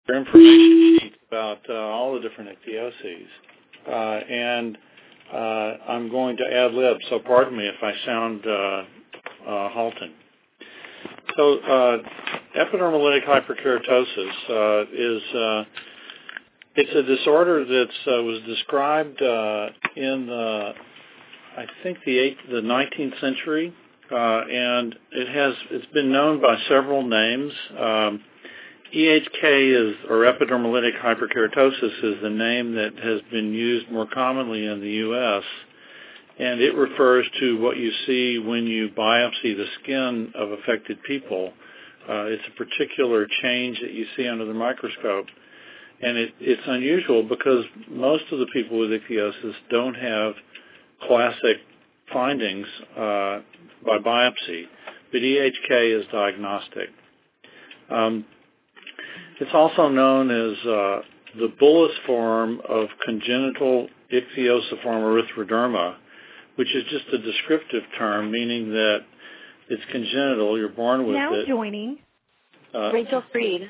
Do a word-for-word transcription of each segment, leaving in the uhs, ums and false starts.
information sheet about uh, all the different ichthyoses. Uh, and uh, I'm going to ad lib, so pardon me if I sound uh, uh, halting. So uh, epidermolytic hyperkeratosis uh, is uh, it's a disorder that uh, was described uh, in the I think the eighth, the nineteenth century, uh, and it has it's been known by several names. Um, E H K is, or epidermolytic hyperkeratosis, is the name that has been used more commonly in the U S, and it refers to what you see when you biopsy the skin of affected people. Uh, it's a particular change that you see under the microscope, and it, it's unusual because most of the people with ichthyosis don't have classic findings uh, by biopsy, but E H K is diagnostic. Um, It's also known as uh, the bullous form of congenital ichthyosiform erythroderma, which is just a descriptive term, meaning that it's congenital, you're born with now it. Now joining, uh, Rachel Freed.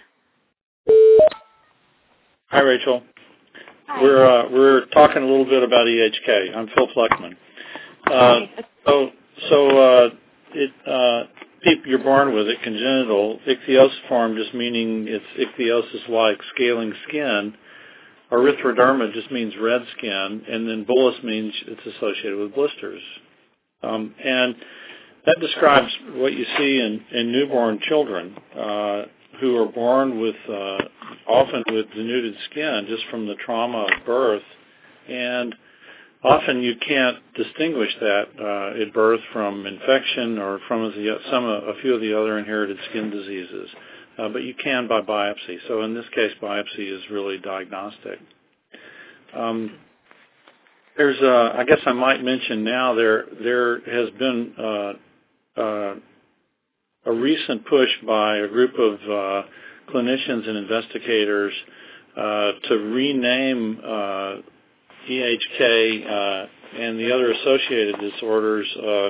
Hi, Rachel. Hi. We're uh, we're talking a little bit about E H K. I'm Phil Fleckman. Uh, so so uh, it. Uh, People, you're born with it, congenital. Ichthyosiform just meaning it's ichthyosis-like scaling skin. Erythroderma just means red skin, and then bullous means it's associated with blisters. Um, and that describes what you see in, in newborn children uh, who are born with uh, often with denuded skin just from the trauma of birth, and often you can't distinguish that uh, at birth from infection or from the, some a few of the other inherited skin diseases, uh, but you can by biopsy. So in this case, biopsy is really diagnostic. Um, there's, a, I guess I might mention now there there has been uh, uh, a recent push by a group of uh, clinicians and investigators uh, to rename Uh, E H K uh, and the other associated disorders uh,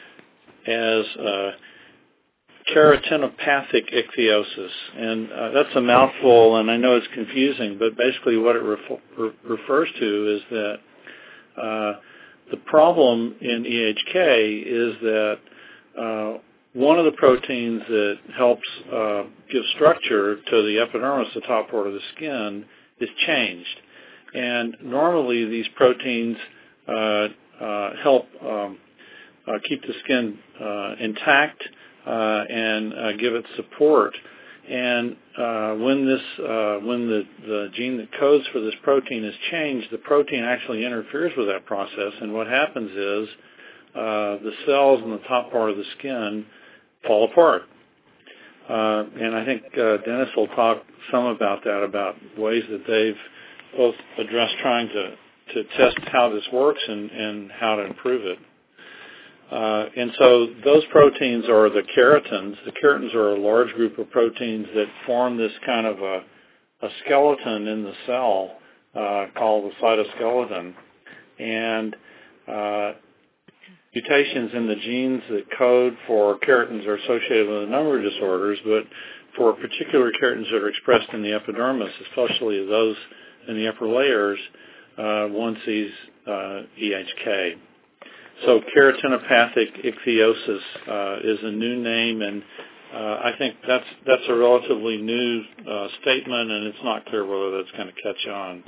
as uh, keratinopathic ichthyosis. And uh, that's a mouthful, and I know it's confusing, but basically what it ref- re- refers to is that uh, the problem in E H K is that uh, one of the proteins that helps uh, give structure to the epidermis, the top part of the skin, is changed. And normally these proteins uh, uh, help um, uh, keep the skin uh, intact uh, and uh, give it support. And uh, when this, uh, when the, the gene that codes for this protein is changed, the protein actually interferes with that process. And what happens is uh, the cells in the top part of the skin fall apart. Uh, and I think uh, Dennis will talk some about that, about ways that they've both address trying to, to test how this works and, and how to improve it. Uh, and so those proteins are the keratins. The keratins are a large group of proteins that form this kind of a, a skeleton in the cell uh, called the cytoskeleton. And uh, mutations in the genes that code for keratins are associated with a number of disorders, but for particular keratins that are expressed in the epidermis, especially those in the upper layers, uh, one sees uh, E H K. So keratinopathic ichthyosis uh, is a new name, and uh, I think that's that's a relatively new uh, statement, and it's not clear whether that's going to catch on.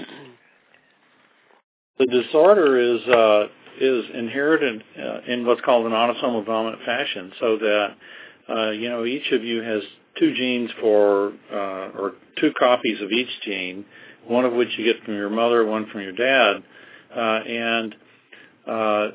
The disorder is uh, is inherited uh, in what's called an autosomal dominant fashion, so that uh, you know each of you has two genes for uh, or two copies of each gene, one of which you get from your mother, one from your dad. Uh, and uh,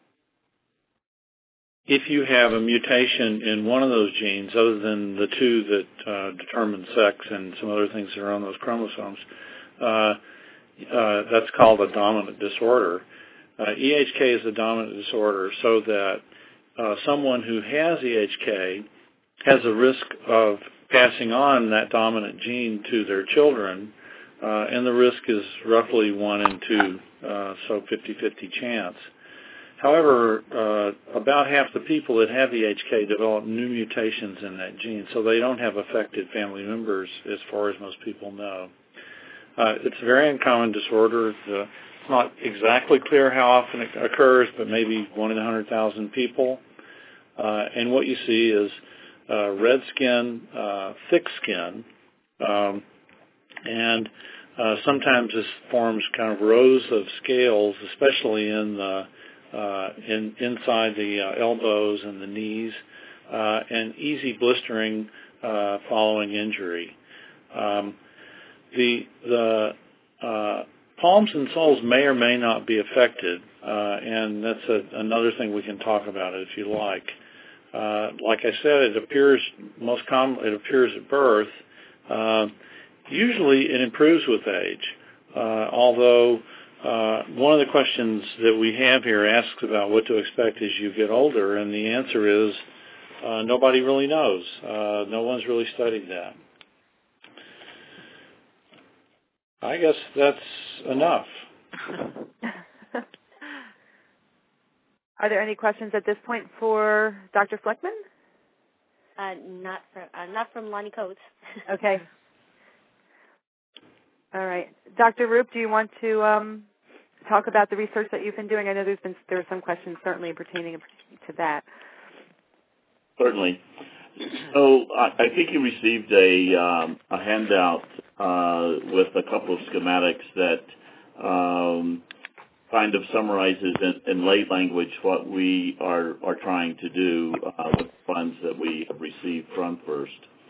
if you have a mutation in one of those genes, other than the two that uh, determine sex and some other things that are on those chromosomes, uh, uh, that's called a dominant disorder. Uh, E H K is a dominant disorder, so that uh, someone who has E H K has a risk of passing on that dominant gene to their children, uh, and the risk is roughly one in two, uh, so fifty-fifty chance. However, uh, about half the people that have E H K develop new mutations in that gene, so they don't have affected family members as far as most people know. Uh, it's a very uncommon disorder. It's, uh, it's not exactly clear how often it occurs, but maybe one in one hundred thousand people. Uh, and what you see is uh, red skin, uh, thick skin, um, and uh, sometimes this forms kind of rows of scales, especially in the uh, in inside the uh, elbows and the knees, uh, and easy blistering uh, following injury. Um, the the uh, palms and soles may or may not be affected, uh, and that's a, another thing we can talk about if you like. Uh, like I said, it appears most commonly it appears at birth. Uh, usually, it improves with age, uh, although. Uh, one of the questions that we have here asks about what to expect as you get older, and the answer is uh, nobody really knows. Uh, no one's really studied that. I guess that's enough. Are there any questions at this point for Doctor Fleckman? Uh, not from uh, not from Lonnie Coates. Okay. All right, Doctor Roop, do you want to um, talk about the research that you've been doing? I know there's been there are some questions certainly pertaining to that. Certainly. So I, I think you received a um, a handout uh, with a couple of schematics that um, kind of summarizes in, in lay language what we are are trying to do uh, with funds that we have received from FIRST.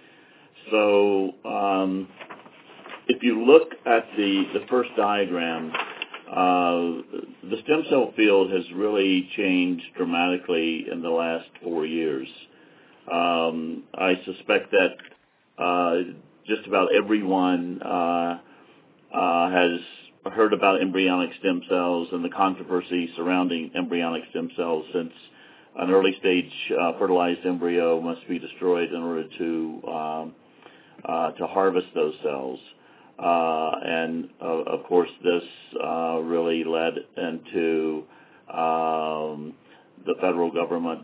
So um, if you look at the the first diagram. Uh, the stem cell field has really changed dramatically in the last four years. Um, I suspect that uh, just about everyone uh, uh, has heard about embryonic stem cells and the controversy surrounding embryonic stem cells, since an early stage uh, fertilized embryo must be destroyed in order to um, uh, to harvest those cells. Uh, and uh, of course, this uh, really led into um, the federal government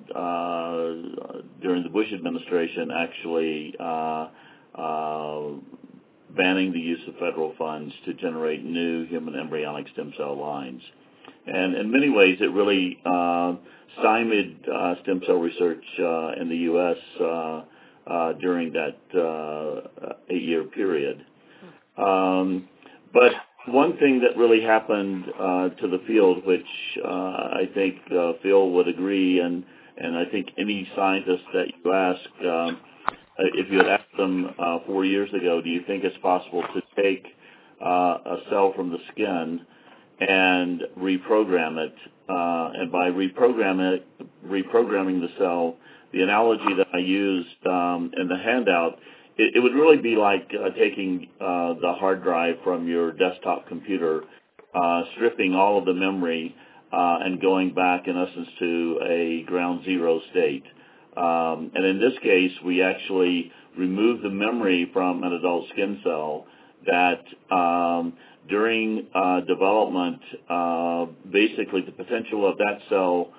uh, during the Bush administration actually uh, uh, banning the use of federal funds to generate new human embryonic stem cell lines. And in many ways, it really uh, stymied uh, stem cell research uh, in the U S uh, uh, during that uh, eight-year period. Um, but one thing that really happened uh, to the field, which uh, I think uh, Phil would agree, and, and I think any scientist that you ask, um, if you had asked them uh, four years ago, do you think it's possible to take uh, a cell from the skin and reprogram it? Uh, and by reprogram it, reprogramming the cell, the analogy that I used um, in the handout, it, it would really be like uh, taking uh, the hard drive from your desktop computer, uh, stripping all of the memory, uh, and going back, in essence, to a ground zero state. Um, and in this case, we actually remove the memory from an adult skin cell that um, during uh, development, uh, basically the potential of that cell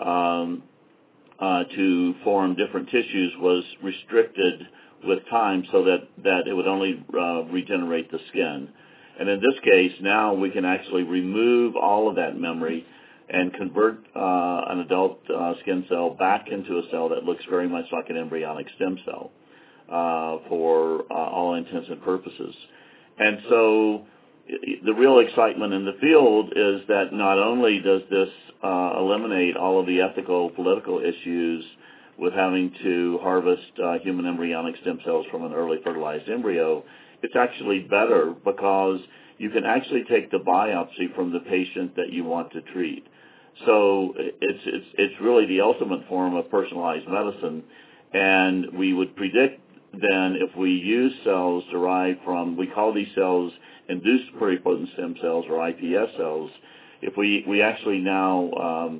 um, uh, to form different tissues was restricted with time so that, that it would only uh, regenerate the skin. And in this case, now we can actually remove all of that memory and convert uh, an adult uh, skin cell back into a cell that looks very much like an embryonic stem cell uh, for uh, all intents and purposes. And so the real excitement in the field is that not only does this uh, eliminate all of the ethical, political issues with having to harvest uh, human embryonic stem cells from an early fertilized embryo, it's actually better because you can actually take the biopsy from the patient that you want to treat. So it's it's it's really the ultimate form of personalized medicine, and we would predict then if we use cells derived from, we call these cells induced pluripotent stem cells or I P S cells, if we, we actually now um,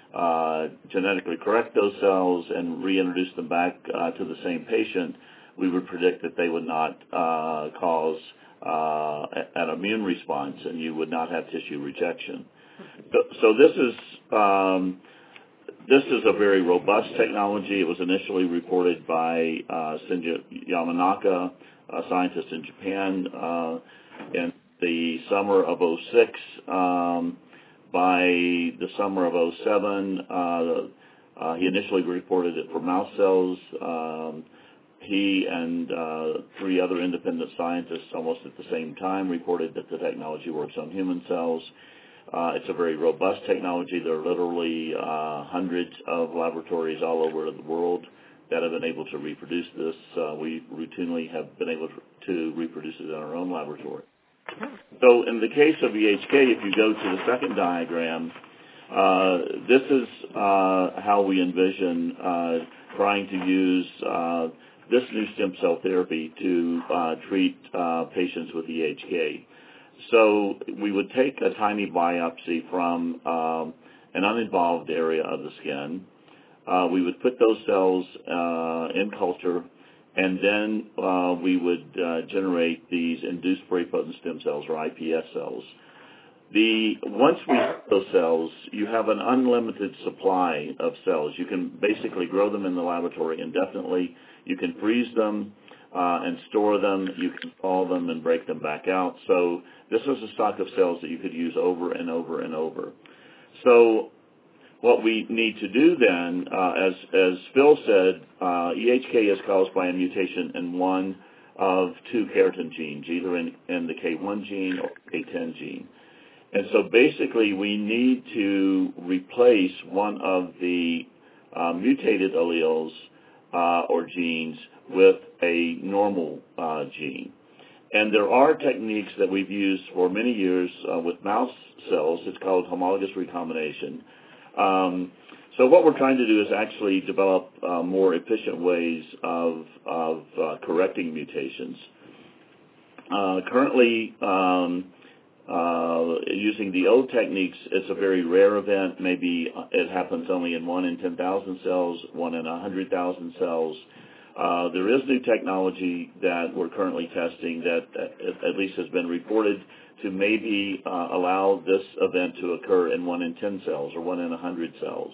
uh, genetically correct those cells and reintroduce them back uh, to the same patient, we would predict that they would not uh, cause uh, an immune response and you would not have tissue rejection. So, so this is um, this is a very robust technology. It was initially reported by uh, Shinji Yamanaka, a scientist in Japan, uh, in the summer of oh six. Um, by the summer of oh seven, uh, uh, he initially reported it for mouse cells. Um, he and uh, three other independent scientists almost at the same time reported that the technology works on human cells. Uh, it's a very robust technology. There are literally uh, hundreds of laboratories all over the world that have been able to reproduce this. Uh, we routinely have been able to reproduce it in our own laboratory. So in the case of E H K, if you go to the second diagram, uh, this is uh, how we envision uh, trying to use uh, this new stem cell therapy to uh, treat uh, patients with E H K. So we would take a tiny biopsy from um, an uninvolved area of the skin. Uh, we would put those cells uh, in culture, and then uh, we would uh, generate these induced pluripotent stem cells, or I P S cells. The once we have those cells, you have an unlimited supply of cells. You can basically grow them in the laboratory indefinitely. You can freeze them uh, and store them. You can thaw them and break them back out. So this is a stock of cells that you could use over and over and over. So what we need to do then, uh, as, as Phil said, uh, E H K is caused by a mutation in one of two keratin genes, either in, in the K one gene or K ten gene. And so basically we need to replace one of the uh, mutated alleles uh, or genes with a normal uh, gene. And there are techniques that we've used for many years uh, with mouse cells. It's called homologous recombination. Um, so what we're trying to do is actually develop uh, more efficient ways of, of uh, correcting mutations. Uh, currently, um, uh, using the old techniques, it's a very rare event. Maybe it happens only in one in ten thousand cells, one in one hundred thousand cells. Uh, there is new technology that we're currently testing that uh, at least has been reported to maybe uh, allow this event to occur in one in ten cells or one in one hundred cells.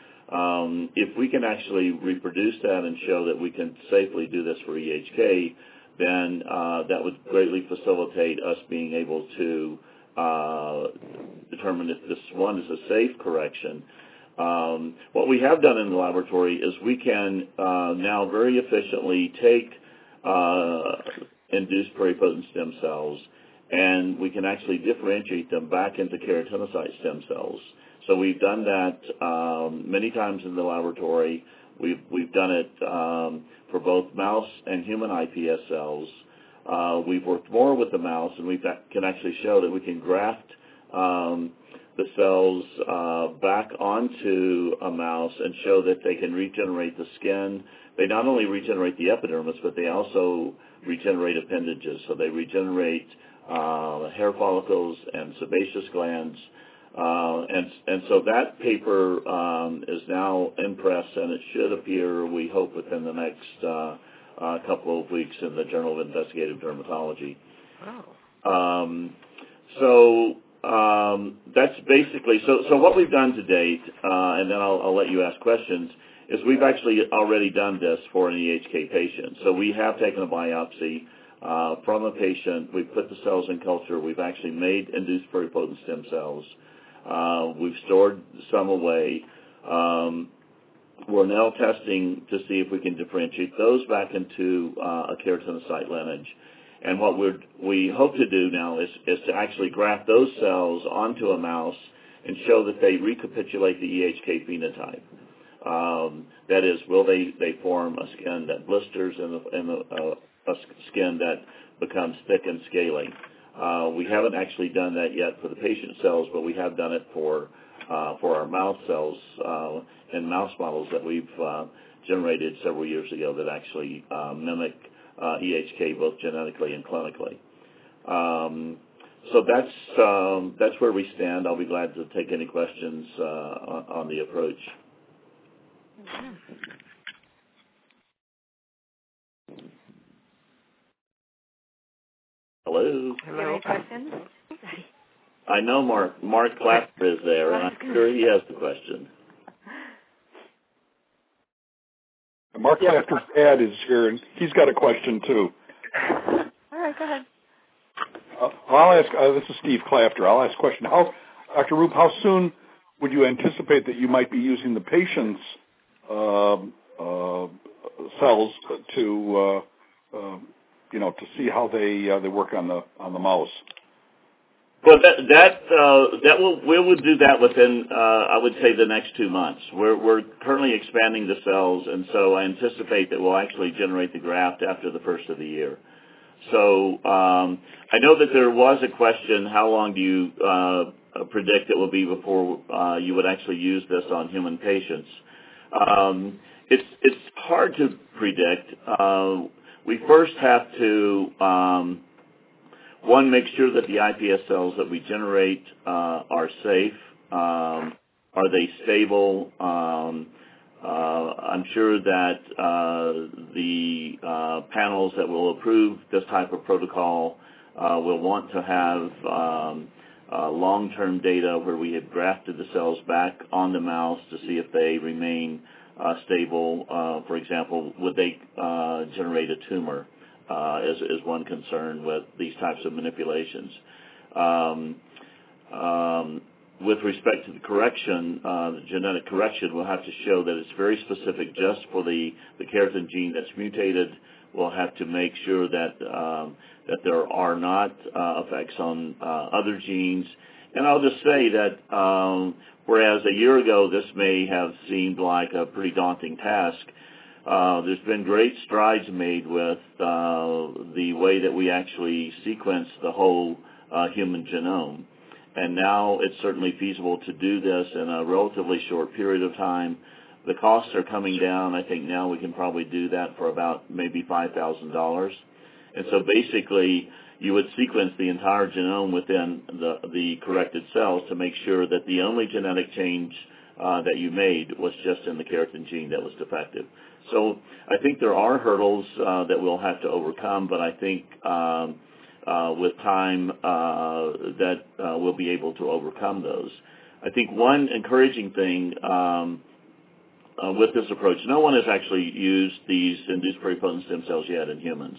Um, if we can actually reproduce that and show that we can safely do this for E H K, then uh, that would greatly facilitate us being able to uh, determine if this one is a safe correction. Um, what we have done in the laboratory is we can uh, now very efficiently take uh, induced pluripotent stem cells, and we can actually differentiate them back into keratinocyte stem cells. So we've done that um, many times in the laboratory. We've, we've done it um, for both mouse and human I P S cells. Uh, we've worked more with the mouse, and we can actually show that we can graft um, the cells uh, back onto a mouse and show that they can regenerate the skin. They not only regenerate the epidermis, but they also regenerate appendages. So they regenerate uh, hair follicles and sebaceous glands. Uh, and, and so that paper um, is now in press, and it should appear, we hope, within the next uh, uh, couple of weeks in the Journal of Investigative Dermatology. Wow. Um, so um, that's basically, so, so what we've done to date, uh, and then I'll, I'll let you ask questions, is we've actually already done this for an E H K patient. So we have taken a biopsy uh, from a patient. We've put the cells in culture. We've actually made induced pluripotent stem cells. Uh, we've stored some away. Um, we're now testing to see if we can differentiate those back into uh, a keratinocyte lineage. And what we're, we hope to do now is, is to actually graft those cells onto a mouse and show that they recapitulate the E H K phenotype. Um, that is, will they, they form a skin that blisters and, a, and a, a skin that becomes thick and scaly. Uh, we haven't actually done that yet for the patient cells, but we have done it for uh, for our mouse cells uh, and mouse models that we've uh, generated several years ago that actually uh, mimic uh, E H K both genetically and clinically. Um, so that's um, that's where we stand. I'll be glad to take any questions uh, on, on the approach. Hello. Hello. Any questions? I know Mark. Mark Clapper is there, and I'm sure he has the question. Mark Clapper's dad is here, and he's got a question, too. All right, go ahead. Uh, I'll ask, uh, this is Steve Clapper. I'll ask a question. How, Doctor Roop, how soon would you anticipate that you might be using the patient's uh, uh, cells to, uh, uh, you know, to see how they uh, they work on the on the mouse? Well, that that uh, that will we will do that within uh, I would say the next two months. We're we're currently expanding the cells, and so I anticipate that we'll actually generate the graft after the first of the year. So um, I know that there was a question: how long do you uh, predict it will be before uh, you would actually use this on human patients? Um, it's it's hard to predict. Uh, we first have to um, one, make sure that the I P S cells that we generate uh, are safe. Um, are they stable? Um, uh, I'm sure that uh, the uh, panels that will approve this type of protocol uh, will want to have um, uh, long-term data where we have grafted the cells back on the mouse to see if they remain uh, stable. Uh, for example, would they uh, generate a tumor? Uh, is, is one concern with these types of manipulations. Um, um, with respect to the correction, uh, the genetic correction, we'll have to show that it's very specific just for the, the keratin gene that's mutated. We'll have to make sure that um, that there are not uh, effects on uh, other genes. And I'll just say that um, whereas a year ago this may have seemed like a pretty daunting task, Uh, there's been great strides made with uh, the way that we actually sequence the whole uh, human genome. And now it's certainly feasible to do this in a relatively short period of time. The costs are coming down. I think now we can probably do that for about maybe five thousand dollars. And so basically you would sequence the entire genome within the, the corrected cells to make sure that the only genetic change uh, that you made was just in the keratin gene that was defective. So I think there are hurdles uh, that we'll have to overcome, but I think um, uh, with time uh, that uh, we'll be able to overcome those. I think one encouraging thing um, uh, with this approach, no one has actually used these induced pluripotent stem cells yet in humans.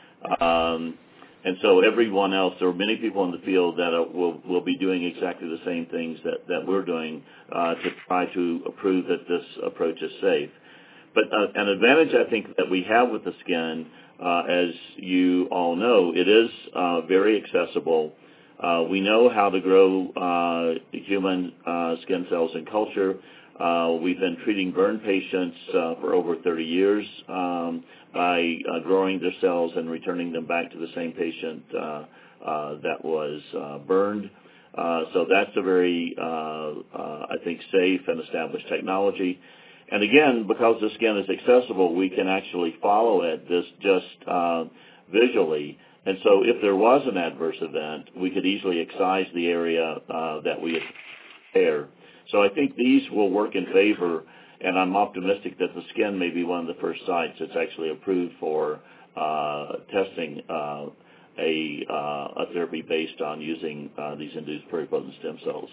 Um, and so everyone else, there are many people in the field that are, will, will be doing exactly the same things that, that we're doing uh, to try to prove that this approach is safe. But uh, an advantage I think that we have with the skin, uh, as you all know, it is uh, very accessible. Uh, we know how to grow uh, human uh, skin cells in culture. Uh, we've been treating burn patients uh, for over thirty years um, by uh, growing their cells and returning them back to the same patient uh, uh, that was uh, burned. Uh, so that's a very, uh, uh, I think, safe and established technology. And again, because the skin is accessible, we can actually follow it this just uh, visually. And so if there was an adverse event, we could easily excise the area uh, that we repair. So I think these will work in favor, and I'm optimistic that the skin may be one of the first sites that's actually approved for uh, testing uh, a, uh, a therapy based on using uh, these induced pluripotent stem cells.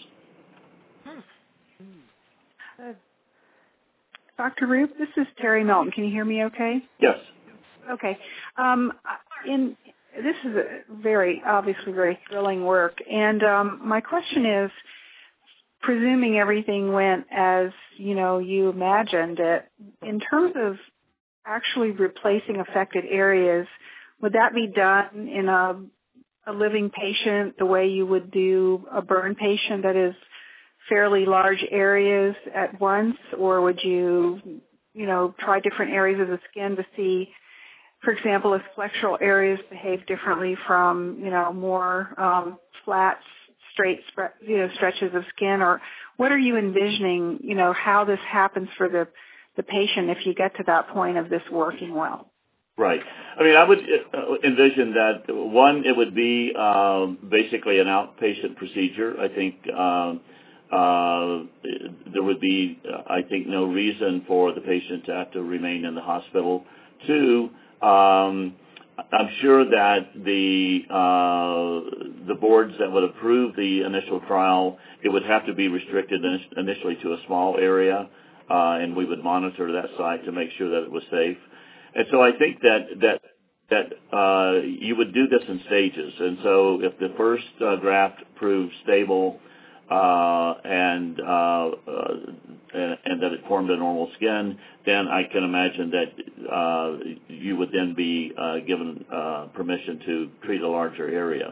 Good. Doctor Roop, this is Terry Melton. Can you hear me okay? Yes. Okay. Um, in this is a very, obviously very thrilling work. And um, my question is, presuming everything went as, you know, you imagined it, in terms of actually replacing affected areas, would that be done in a, a living patient the way you would do a burn patient that is fairly large areas at once, or would you, you know, try different areas of the skin to see, for example, if flexural areas behave differently from, you know, more um, flat, straight, you know, stretches of skin, or what are you envisioning, you know, how this happens for the, the patient if you get to that point of this working well? Right. I mean, I would envision that, one, it would be um, basically an outpatient procedure. I think um, uh, there would be, I think, no reason for the patient to have to remain in the hospital. Two, um, I'm sure that the uh, the boards that would approve the initial trial, it would have to be restricted initially to a small area, uh, and we would monitor that site to make sure that it was safe. And so I think that that that uh, you would do this in stages. And so if the first uh, graft proved stable uh, and, uh, uh, and and that it formed a normal skin, then I can imagine that uh, you would then be uh, given uh, permission to treat a larger area.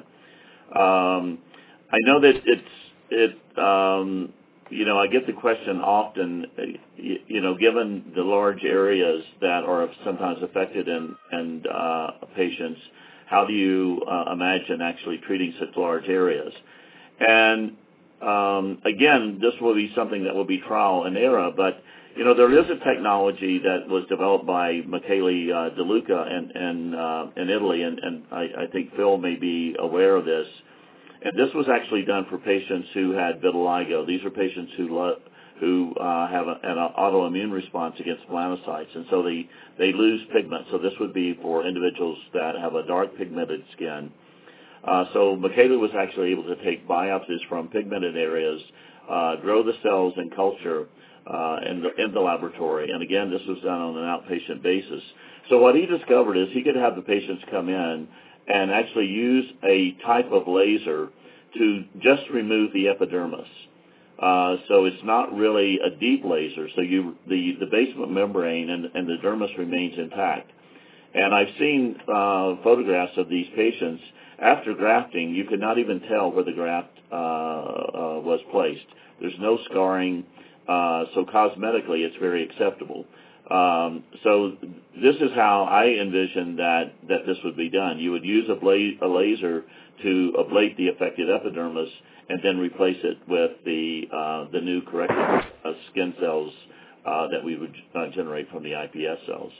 Um, I know that it's it. Um, you know, I get the question often. You, you know, given the large areas that are sometimes affected in in uh, patients, how do you uh, imagine actually treating such large areas? And um, again, this will be something that will be trial and error. But you know, there is a technology that was developed by Michele uh, De Luca in in, uh, in Italy, and, and I, I think Phil may be aware of this. And this was actually done for patients who had vitiligo. These are patients who lo- who uh, have a, an autoimmune response against melanocytes, and so they, they lose pigment. So this would be for individuals that have a dark pigmented skin. Uh, so Michele was actually able to take biopsies from pigmented areas, uh, grow the cells in culture uh, in, the, in the laboratory. And again, this was done on an outpatient basis. So what he discovered is he could have the patients come in and actually use a type of laser to just remove the epidermis. Uh, so it's not really a deep laser. So you, the, the basement membrane and, and the dermis remains intact. And I've seen uh, photographs of these patients. After grafting, you could not even tell where the graft uh, uh, was placed. There's no scarring. Uh, so cosmetically, it's very acceptable. Um, so this is how I envision that, that this would be done. You would use a, bla- a laser to ablate the affected epidermis and then replace it with the uh, the new corrected uh, skin cells uh, that we would uh, generate from the I P S cells.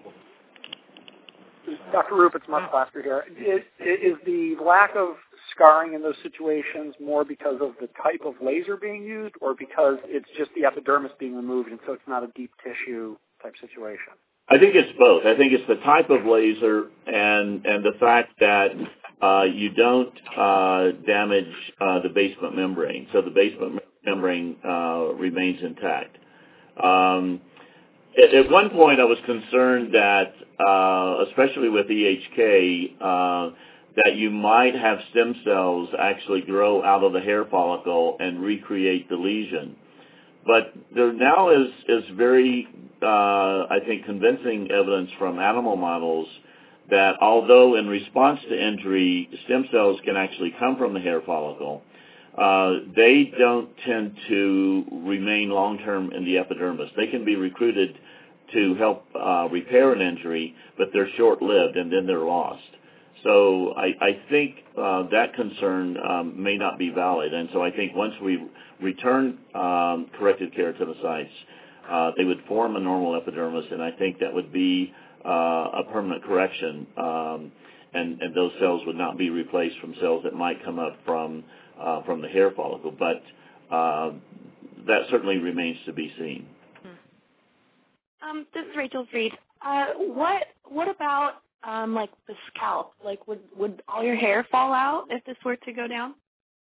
Doctor Roop, it's Mark Plaster here. Is, is the lack of scarring in those situations more because of the type of laser being used, or because it's just the epidermis being removed and so it's not a deep tissue type situation? I think it's both. I think it's the type of laser and and the fact that uh, you don't uh, damage uh, the basement membrane, so the basement membrane uh, remains intact. Um, at, at one point, I was concerned that, uh, especially with E H K, uh, that you might have stem cells actually grow out of the hair follicle and recreate the lesion. But there now is, is very, uh, I think, convincing evidence from animal models that although in response to injury, stem cells can actually come from the hair follicle, uh, they don't tend to remain long-term in the epidermis. They can be recruited to help uh, repair an injury, but they're short-lived and then they're lost. So I, I think uh, that concern um, may not be valid. And so I think once we return um, corrected keratinocytes, uh, they would form a normal epidermis, and I think that would be uh, a permanent correction, um, and, and those cells would not be replaced from cells that might come up from uh, from the hair follicle. But uh, that certainly remains to be seen. Um, this is Rachel Freed. Uh, what what about Um, like the scalp? Like, would, would all your hair fall out if this were to go down?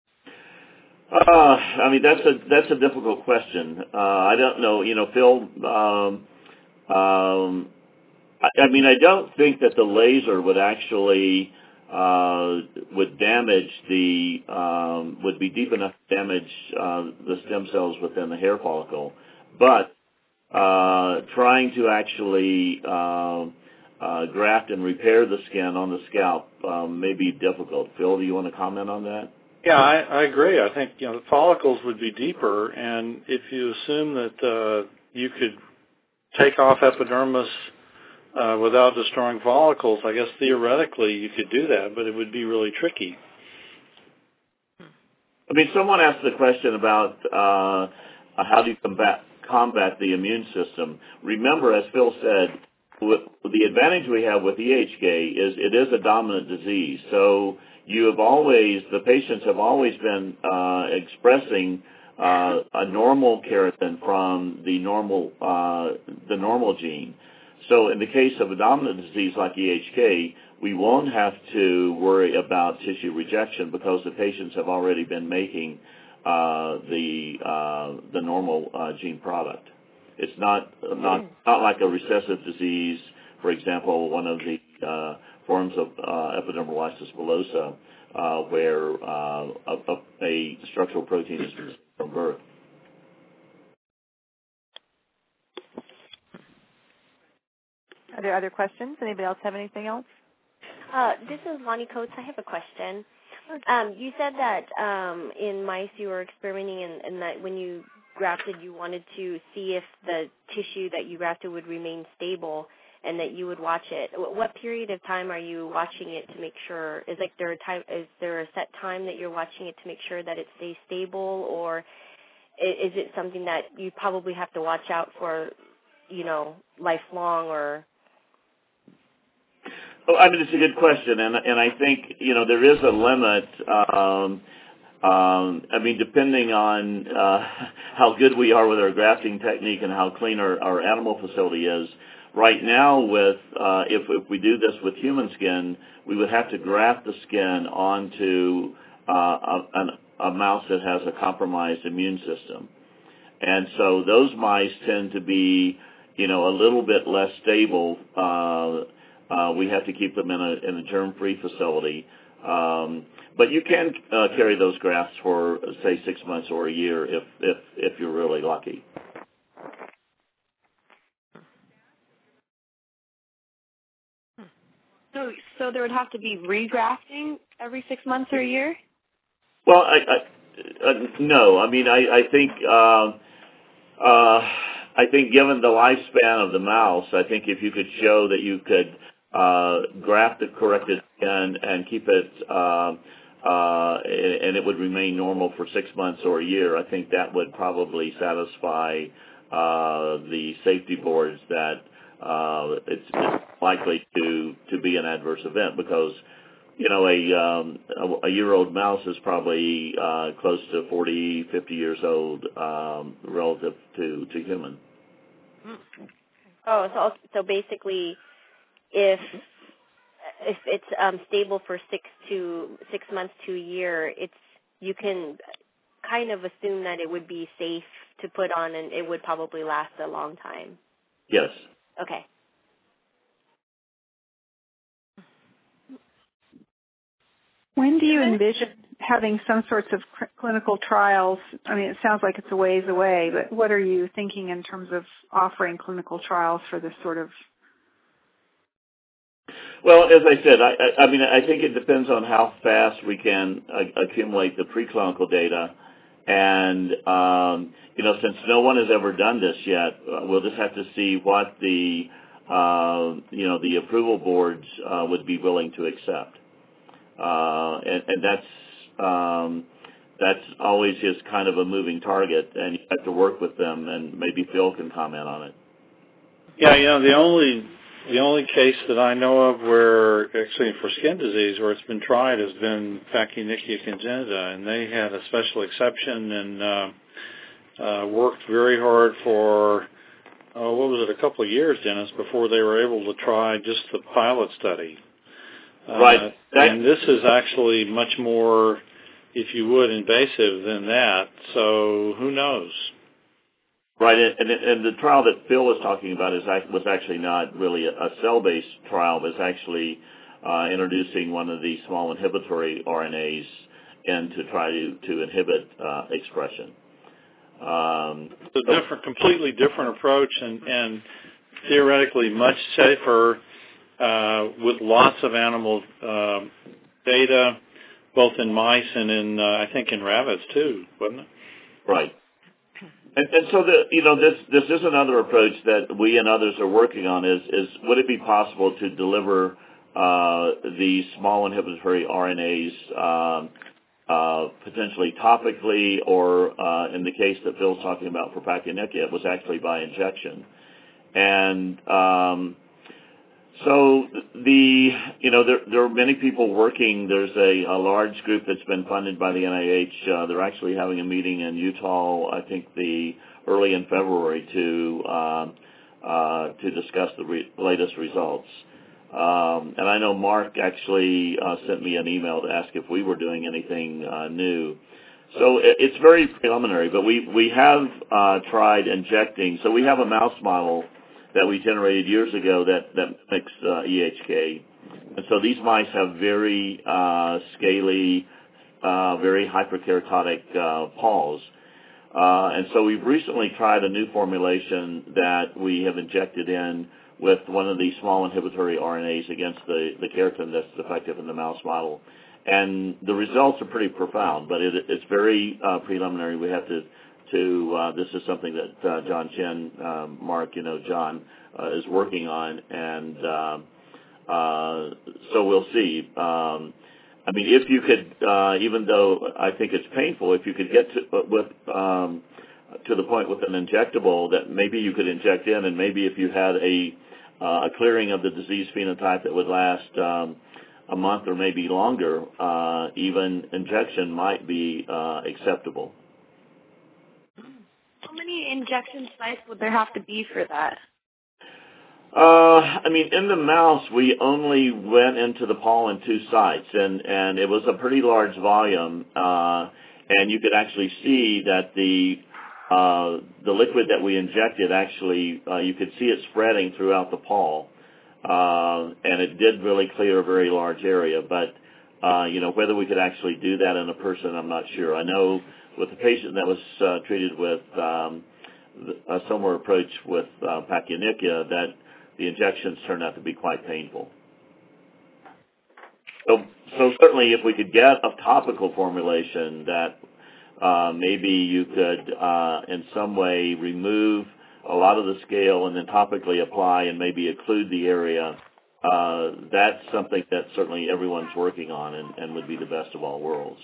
Uh, I mean, that's a that's a difficult question. Uh, I don't know. You know, Phil. Um, um, I, I mean, I don't think that the laser would actually uh, would damage the um, would be deep enough to damage uh, the stem cells within the hair follicle, but uh, trying to actually uh, uh, graft and repair the skin on the scalp um, may be difficult. Phil, do you want to comment on that? Yeah, I, I agree. I think, you know, the follicles would be deeper, and if you assume that uh, you could take off epidermis uh, without destroying follicles, I guess theoretically you could do that, but it would be really tricky. I mean, someone asked the question about uh, how do you combat combat the immune system. Remember, as Phil said, the advantage we have with E H K is it is a dominant disease. So you have always, the patients have always been uh, expressing uh, a normal keratin from the normal uh, the normal gene. So in the case of a dominant disease like E H K, we won't have to worry about tissue rejection because the patients have already been making uh, the uh, the normal uh, gene product. It's not not not like a recessive disease, for example, one of the uh, forms of uh, epidermolysis bullosa, uh, where uh, a, a structural protein is missing from birth. Are there other questions? Anybody else have anything else? Uh, this is Lonnie Coates. I have a question. Um, you said that um, in mice you were experimenting and, and that when you grafted you wanted to see if the tissue that you grafted would remain stable and that you would watch it. What period of time are you watching it to make sure? Is like there a time? Is there a set time that you're watching it to make sure that it stays stable, or is it something that you probably have to watch out for, you know, lifelong or? Oh, I mean, it's a good question, and and I think, you know, there is a limit. Um, um, I mean, depending on uh, how good we are with our grafting technique and how clean our, our animal facility is. Right now, with uh, if if we do this with human skin, we would have to graft the skin onto uh, a, a, a mouse that has a compromised immune system, and so those mice tend to be, you know, a little bit less stable. Uh, Uh, we have to keep them in a, in a germ-free facility. Um, but you can uh, carry those grafts for, say, six months or a year if, if, if you're really lucky. So, so there would have to be regrafting every six months or a year? Well, I, I, uh, no. I mean, I, I think uh, uh, I think given the lifespan of the mouse, I think if you could show that you could Uh, graft the corrected skin and keep it, uh, uh, and it would remain normal for six months or a year. I think that would probably satisfy uh, the safety boards that uh, it's, it's likely to to be an adverse event because, you know, a um, a, a year-old mouse is probably uh, close to forty, fifty years old um, relative to to human. Oh, so so basically. If if it's um, stable for six to six months to a year, it's you can kind of assume that it would be safe to put on, and it would probably last a long time. Yes. Okay. When do you envision having some sorts of cl- clinical trials? I mean, it sounds like it's a ways away, but what are you thinking in terms of offering clinical trials for this sort of? Well, as I said, I, I, I mean, I think it depends on how fast we can uh, accumulate the preclinical data. And, um, you know, since no one has ever done this yet, uh, we'll just have to see what the, uh, you know, the approval boards uh, would be willing to accept. Uh, and, and that's, um, that's always just kind of a moving target, and you have to work with them, and maybe Phil can comment on it. Yeah, you know, the only... The only case that I know of where, actually for skin disease, where it's been tried has been Pachyonychia congenita, and they had a special exception and uh, uh, worked very hard for, oh, what was it, a couple of years, Dennis, before they were able to try just the pilot study. Uh, right. That, and this is actually much more, if you would, invasive than that, so who knows? Right, and, and the trial that Phil was talking about is was actually not really a cell-based trial. It was actually uh, introducing one of these small inhibitory R N As in to try to, to inhibit uh, expression. Um, it's a different, completely different approach, and, and theoretically much safer uh, with lots of animal uh, data, both in mice and in, uh, I think, in rabbits too, wasn't it? Right. And, and so, the, you know, this this is another approach that we and others are working on. Is is would it be possible to deliver uh, these small inhibitory R N As um, uh, potentially topically, or uh, in the case that Phil's talking about for Pachyonychia, it was actually by injection. And um, so the you know there there are many people working. There's a, a large group that's been funded by the N I H. Uh, they're actually having a meeting in Utah, I think the early in February, to uh, uh, to discuss the re- latest results. Um, and I know Mark actually uh, sent me an email to ask if we were doing anything uh, new. So it, it's very preliminary, but we, we have uh, tried injecting. So we have a mouse model that we generated years ago that, that mimics uh, E H K. And so these mice have very uh, scaly, uh, very hyperkeratotic uh, paws. Uh, and so we've recently tried a new formulation that we have injected in with one of these small inhibitory R N As against the, the keratin that's defective in the mouse model. And the results are pretty profound, but it, it's very uh, preliminary. We have to, to uh, this is something that uh, John Chen, um, Mark, you know, John uh, is working on, and uh, uh, so we'll see. Um, I mean, if you could, uh, even though I think it's painful, if you could get to with um, to the point with an injectable that maybe you could inject in, and maybe if you had a uh, a clearing of the disease phenotype that would last um, a month or maybe longer, uh, even injection might be uh, acceptable. How many injection sites would there have to be for that? Uh, I mean, in the mouse, we only went into the pollen two sites, and, and it was a pretty large volume, uh, and you could actually see that the uh, the liquid that we injected actually, uh, you could see it spreading throughout the poll, uh, and it did really clear a very large area. But uh, you know, whether we could actually do that in a person, I'm not sure. I know with the patient that was uh, treated with um, a similar approach with uh, Pachyonychia, that the injections turned out to be quite painful. So, so certainly if we could get a topical formulation that uh, maybe you could uh, in some way remove a lot of the scale and then topically apply and maybe occlude the area, uh, that's something that certainly everyone's working on and, and would be the best of all worlds.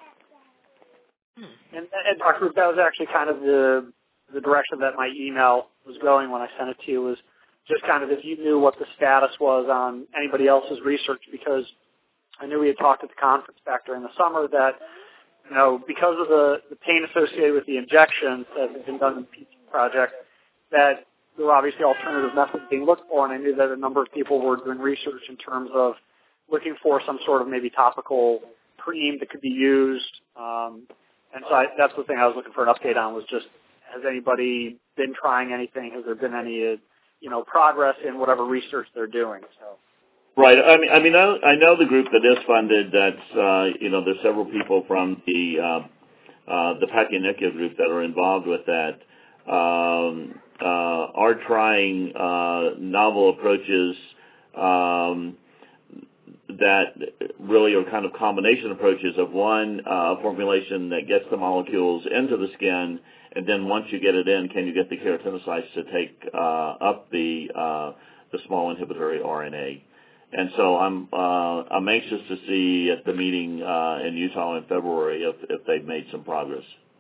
And, and Doctor Roop, that was actually kind of the the direction that my email was going when I sent it to you, was just kind of if you knew what the status was on anybody else's research, because I knew we had talked at the conference back during the summer that, you know, because of the, the pain associated with the injections that had been done in the P T project, that there were obviously alternative methods being looked for, and I knew that a number of people were doing research in terms of looking for some sort of maybe topical cream that could be used. Um, and so I, that's the thing I was looking for an update on, was just, has anybody been trying anything? Has there been any, uh, you know, progress in whatever research they're doing? So. Right. I mean, I mean, I, I know the group that is funded. That's uh, you know, there's several people from the uh, uh, the Pachyonychia group that are involved with that. Um, uh, are trying uh, novel approaches um, that really are kind of combination approaches of one uh, formulation that gets the molecules into the skin, and then once you get it in, can you get the keratinocytes to take uh, up the uh, the small inhibitory R N A? And so I'm uh, I'm anxious to see at the meeting uh, in Utah in February if, if they've made some progress.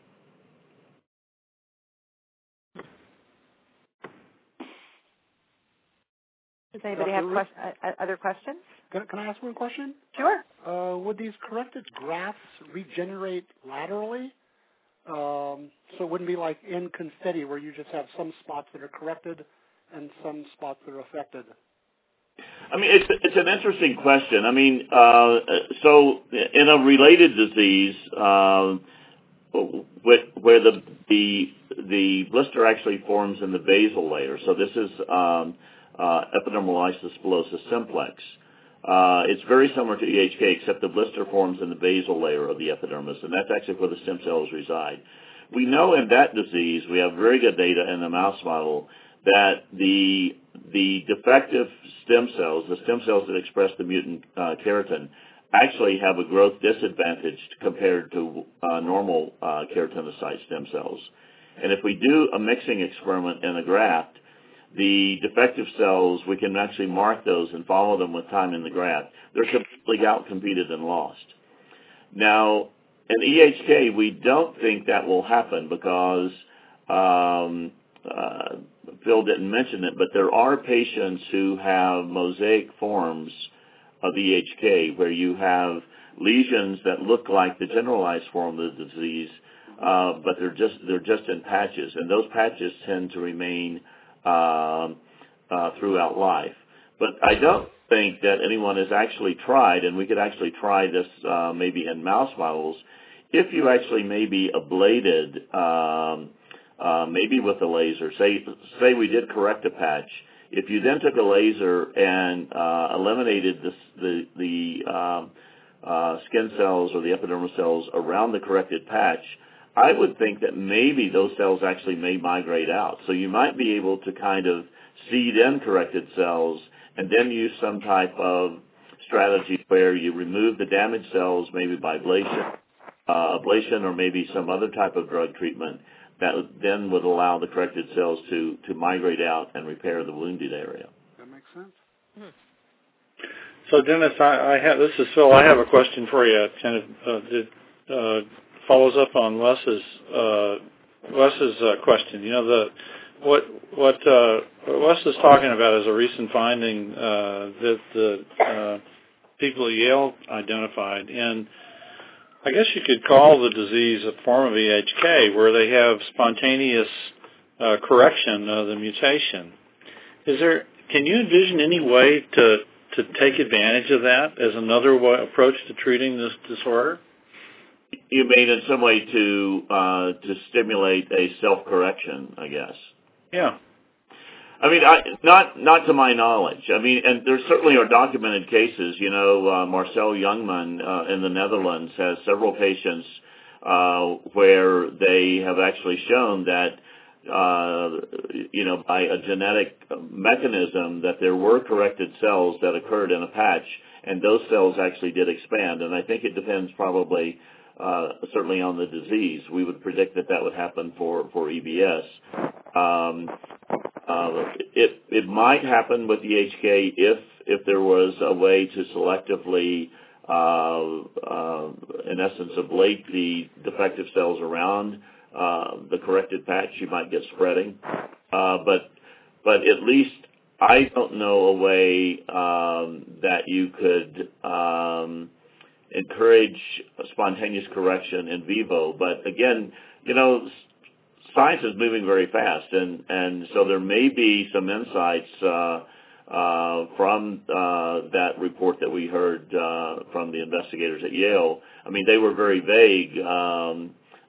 Does anybody have question, uh, other questions? Can, can I ask one question? Sure. Uh, would these corrected grafts regenerate laterally? Um, so it wouldn't be like in Confetti where you just have some spots that are corrected and some spots that are affected. I mean, it's it's an interesting question. I mean, uh, so in a related disease, uh, where the the the blister actually forms in the basal layer, so this is um, uh, epidermolysis bullosa simplex. Uh, it's very similar to E H K, except the blister forms in the basal layer of the epidermis, and that's actually where the stem cells reside. We know in that disease, we have very good data in the mouse model, that the the defective stem cells, the stem cells that express the mutant uh, keratin, actually have a growth disadvantage compared to uh, normal uh, keratinocyte stem cells. And if we do a mixing experiment in a graft, the defective cells, we can actually mark those and follow them with time in the graft. They're completely out-competed and lost. Now, in E H K, we don't think that will happen because um, uh, Phil didn't mention it, but there are patients who have mosaic forms of E H K where you have lesions that look like the generalized form of the disease, uh, but they're just they're just in patches, and those patches tend to remain um, uh, throughout life. But I don't think that anyone has actually tried, and we could actually try this uh, maybe in mouse models, if you actually maybe ablated, um, uh, maybe with a laser, say, say we did correct a patch, if you then took a laser and uh, eliminated the, the, the um, uh, skin cells or the epidermal cells around the corrected patch, I would think that maybe those cells actually may migrate out. So you might be able to kind of seed in corrected cells and then use some type of strategy where you remove the damaged cells maybe by ablation, uh, ablation or maybe some other type of drug treatment that then would allow the corrected cells to, to migrate out and repair the wounded area. That makes sense. Hmm. So, Dennis, I, I have, this is Phil. I have a question for you. Kind of uh, that uh, follows up on Wes's uh, Wes's uh, question. You know, the what what uh, Wes is talking about is a recent finding uh, that the uh, people at Yale identified, and I guess you could call the disease a form of E H K, where they have spontaneous uh, correction of the mutation. Is there? Can you envision any way to to take advantage of that as another way, approach to treating this disorder? You mean in some way to uh, to stimulate a self-correction, I guess. Yeah. I mean, I, not not to my knowledge. I mean, and there certainly are documented cases. You know, uh, Marcel Jungman uh, in the Netherlands has several patients uh, where they have actually shown that, uh, you know, by a genetic mechanism that there were corrected cells that occurred in a patch, and those cells actually did expand. And I think it depends probably uh, certainly on the disease. We would predict that that would happen for, for E B S. Um, Uh, it it might happen with E H K if if there was a way to selectively, uh, uh, in essence, ablate the defective cells around uh, the corrected patch. You might get spreading, uh, but but at least I don't know a way um, that you could um, encourage spontaneous correction in vivo. But again, you know, science is moving very fast, and, and so there may be some insights uh, uh, from uh, that report that we heard uh, from the investigators at Yale. I mean, they were very vague, um,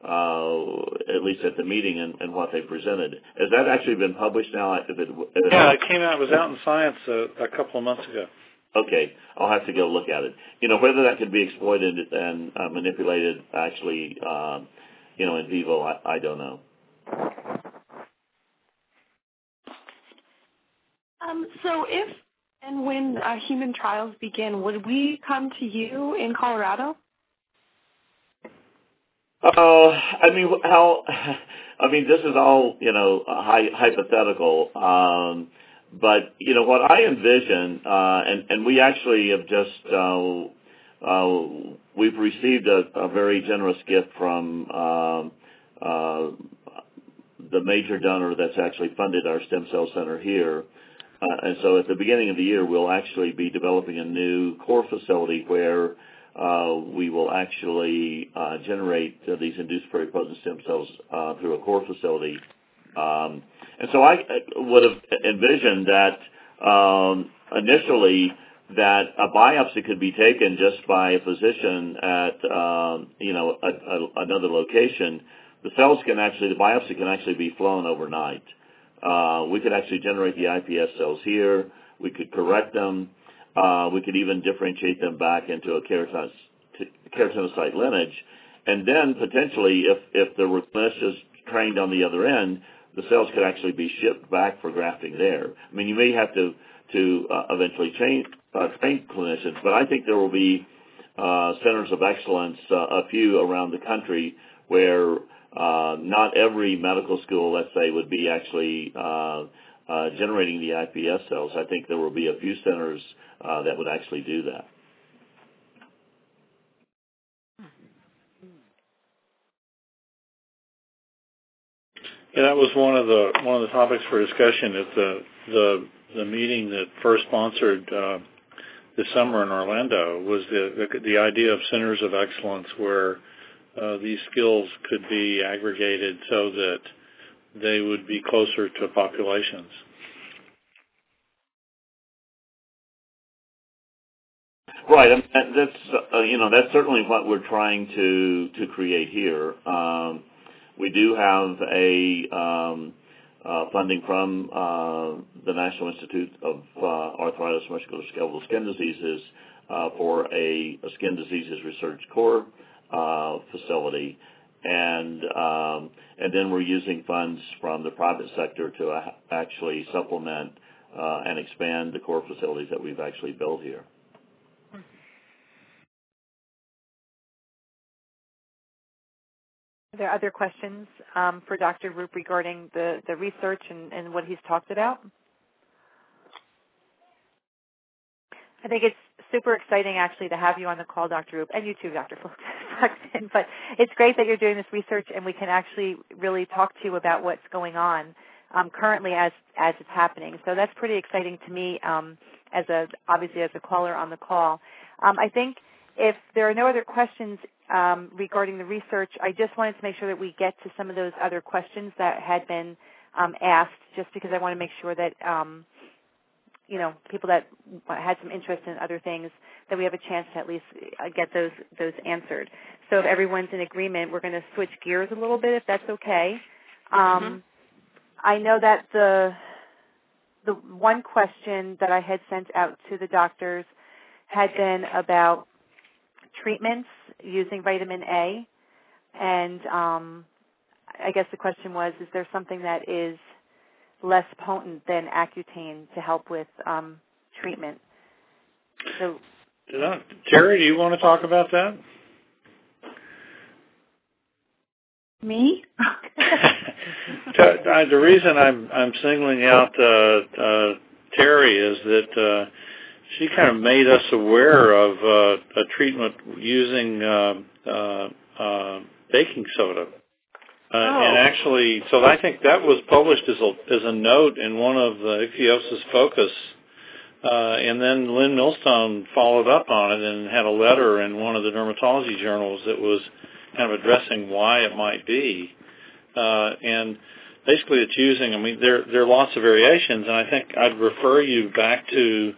uh, at least at the meeting, and, and what they presented. Has that actually been published now? If it, if it yeah, it came out. It was out in Science a, a couple of months ago. Okay, I'll have to go look at it. You know, whether that could be exploited and uh, manipulated actually, uh, you know, in vivo, I, I don't know. Um, so if and when uh, human trials begin, would we come to you in Colorado? Oh, uh, I mean, how? I mean, this is all, you know, hy- hypothetical. Um, but you know what I envision, uh, and and we actually have just uh, uh, we've received a, a very generous gift from um, uh, the major donor that's actually funded our stem cell center here. Uh, and so at the beginning of the year, we'll actually be developing a new core facility where uh, we will actually uh, generate uh, these induced pluripotent stem cells uh, through a core facility. Um, and so I would have envisioned that um, initially that a biopsy could be taken just by a physician at um, you know a, a, another location. The cells can actually, the biopsy can actually be flown overnight. Uh, we could actually generate the I P S cells here. We could correct them. Uh, we could even differentiate them back into a keratinocyte, keratinocyte lineage. And then potentially, if, if the clinicians trained on the other end, the cells could actually be shipped back for grafting there. I mean, you may have to, to uh, eventually train, uh, train clinicians, but I think there will be uh, centers of excellence, uh, a few around the country, where Uh, not every medical school, let's say, would be actually uh, uh, generating the I P S cells. I think there will be a few centers uh, that would actually do that. Yeah, that was one of the one of the topics for discussion at the the, the meeting that first sponsored uh, this summer in Orlando. Was the, the the idea of centers of excellence where Uh, these skills could be aggregated so that they would be closer to populations. Right. I mean, that, that's uh, you know that's certainly what we're trying to to create here. Um, we do have a um, uh, funding from uh, the National Institute of uh, Arthritis and Musculoskeletal Skin Diseases uh, for a, a skin diseases research core uh, facility, and um, and then we're using funds from the private sector to uh, actually supplement uh, and expand the core facilities that we've actually built here. Are there other questions um, for Doctor Roop regarding the, the research and, and what he's talked about? I think it's super exciting, actually, to have you on the call, Doctor Roop, and you too, Doctor Fluxen. But it's great that you're doing this research, and we can actually really talk to you about what's going on um, currently as as it's happening. So that's pretty exciting to me, um, as a obviously as a caller on the call. Um, I think if there are no other questions um, regarding the research, I just wanted to make sure that we get to some of those other questions that had been um, asked, just because I want to make sure that um, you know, people that had some interest in other things, that we have a chance to at least get those those answered. So if everyone's in agreement, we're going to switch gears a little bit, if that's okay. Um, mm-hmm. I know that the the one question that I had sent out to the doctors had been about treatments using vitamin A, and um, I guess the question was, is there something that is less potent than Accutane to help with um, treatment? So, uh, Terry, do you want to talk about that? Me? The reason I'm I'm singling out uh, uh, Terry is that uh, she kind of made us aware of uh, a treatment using uh, uh, uh, baking soda. Uh, oh. And actually, so I think that was published as a, as a note in one of the Ichthyosis Focus, uh, and then Lynn Millstone followed up on it and had a letter in one of the dermatology journals that was kind of addressing why it might be. Uh, and basically it's using, I mean, there, there are lots of variations, and I think I'd refer you back to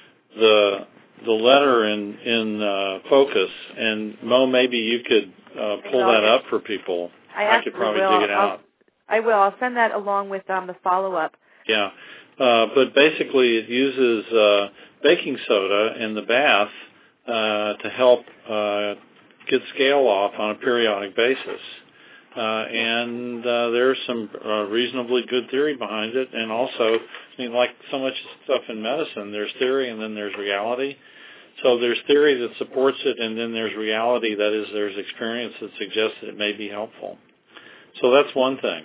the the letter in, in uh, Focus, and Mo, maybe you could uh, pull that up for people. I, I could probably will. dig it out. I'll, I will. I'll send that along with um, the follow-up. Yeah. Uh, but basically it uses uh, baking soda in the bath uh, to help uh, get scale off on a periodic basis. Uh, and uh, there's some uh, reasonably good theory behind it. And also, I mean, like so much stuff in medicine, there's theory and then there's reality. So there's theory that supports it, and then there's reality, that is, there's experience that suggests that it may be helpful. So that's one thing.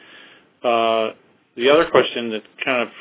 Uh, the other question that kind of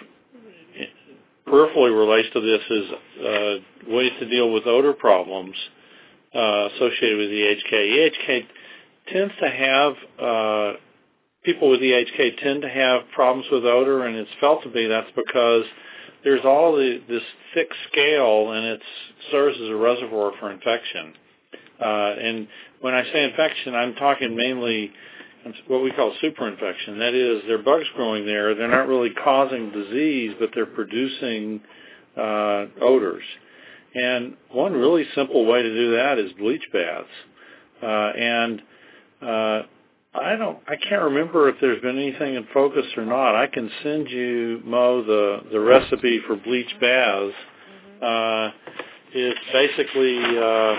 peripherally relates to this is uh, ways to deal with odor problems uh, associated with E H K. E H K tends to have, uh, people with E H K tend to have problems with odor, and it's felt to be that's because there's all the, this thick scale, and it serves as a reservoir for infection. Uh, and when I say infection, I'm talking mainly what we call superinfection. That is, there are bugs growing there. They're not really causing disease, but they're producing uh, odors. And one really simple way to do that is bleach baths. Uh, and uh, I don't. I can't remember if there's been anything in Focus or not. I can send you, Mo, the, the recipe for bleach baths. Uh, it's basically uh,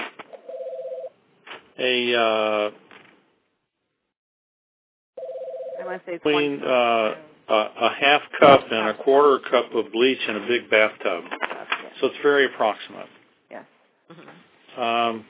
a uh, I want to say between uh, a, a half cup and a quarter cup of bleach in a big bathtub. So it's very approximate. Yes. Mm-hmm. Um,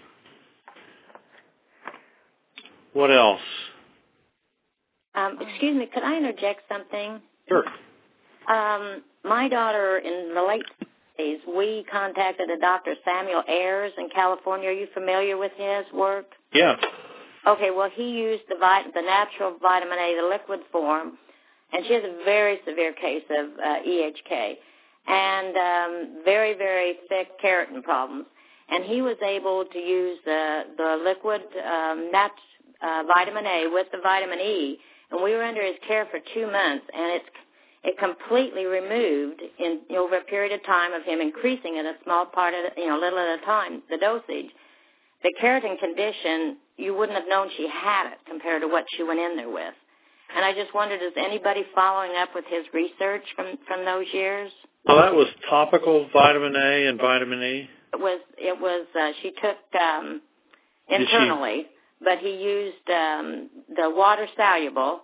what else? Um, excuse me, could I interject something? Sure. Um, my daughter, in the late days, we contacted a Doctor Samuel Ayers in California. Are you familiar with his work? Yeah. Okay, well, he used the vit- the natural vitamin A, the liquid form, and she has a very severe case of uh, E H K and um, very, very thick keratin problems. And he was able to use the, the liquid um, nat- uh, vitamin A with the vitamin E, and we were under his care for two months, and it's it completely removed in over a period of time of him increasing it a small part at you know, little at a time, the dosage. The keratin condition, you wouldn't have known she had it compared to what she went in there with. And I just wondered, is anybody following up with his research from, from those years? Well, that was topical vitamin A and vitamin E? It was, it was uh, she took um, internally, but he used um, the water-soluble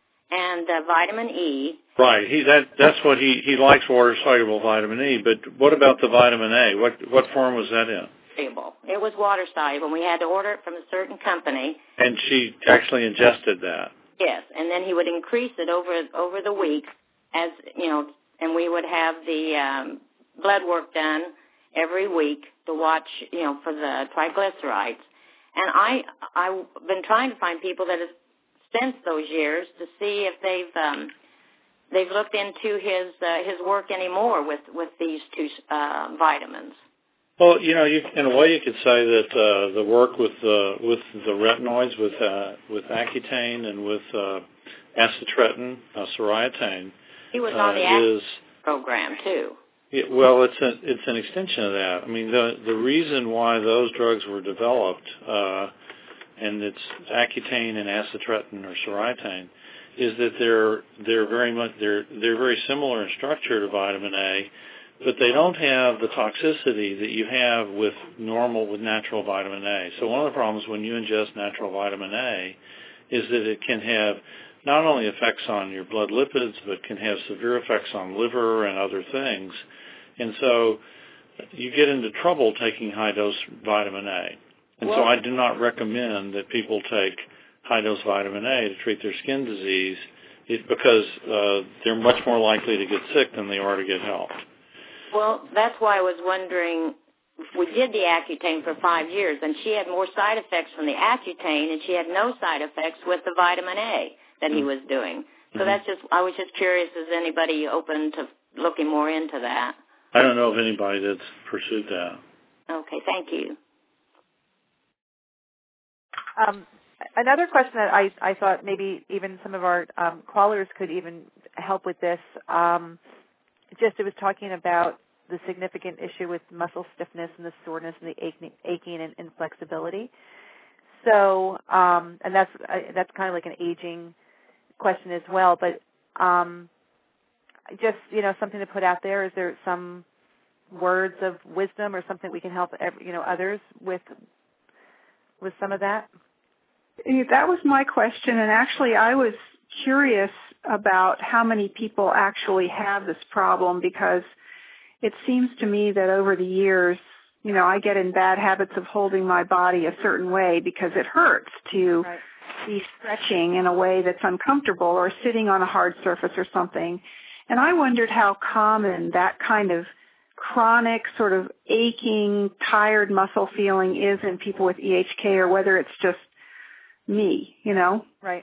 and uh, vitamin E. Right. He that that's what he he likes, water-soluble vitamin E. But what about the vitamin A? What what form was that in? It was water-soluble. We had to order it from a certain company. And she actually ingested that. Yes, and then he would increase it over over the week, as you know, and we would have the um, blood work done every week to watch, you know, for the triglycerides. And I I've been trying to find people that have spent those years to see if they've um, they've looked into his uh, his work anymore with with these two uh, vitamins. Well, you know, you, in a way, you could say that uh, the work with uh, with the retinoids, with uh, with Accutane and with uh, acitretin, uh, soriatane, he was on the uh, is program too. Yeah, well, it's a, it's an extension of that. I mean, the the reason why those drugs were developed, uh, and it's Accutane and acitretin or soriatane, is that they're they're very much they're they're very similar in structure to vitamin A. But they don't have the toxicity that you have with normal, with natural vitamin A. So one of the problems when you ingest natural vitamin A is that it can have not only effects on your blood lipids, but can have severe effects on liver and other things. And so you get into trouble taking high-dose vitamin A. And well, so I do not recommend that people take high-dose vitamin A to treat their skin disease it, because uh, they're much more likely to get sick than they are to get help. Well, that's why I was wondering, if we did the Accutane for five years, and she had more side effects from the Accutane, and she had no side effects with the vitamin A that he was doing. So mm-hmm. that's just, I was just curious, is anybody open to looking more into that? I don't know of anybody that's pursued that. Okay, thank you. Um, another question that I, I thought maybe even some of our um, callers could even help with this, um, just it was talking about the significant issue with muscle stiffness and the soreness and the aching, aching and inflexibility. So, um, and that's uh, that's kind of like an aging question as well. But um, just you know, something to put out there. Is there some words of wisdom or something we can help you know others with with some of that? That was my question, and actually, I was curious about how many people actually have this problem, because it seems to me that over the years, you know, I get in bad habits of holding my body a certain way because it hurts to right. be stretching in a way that's uncomfortable or sitting on a hard surface or something. And I wondered how common that kind of chronic sort of aching, tired muscle feeling is in people with E H K, or whether it's just me, you know? Right.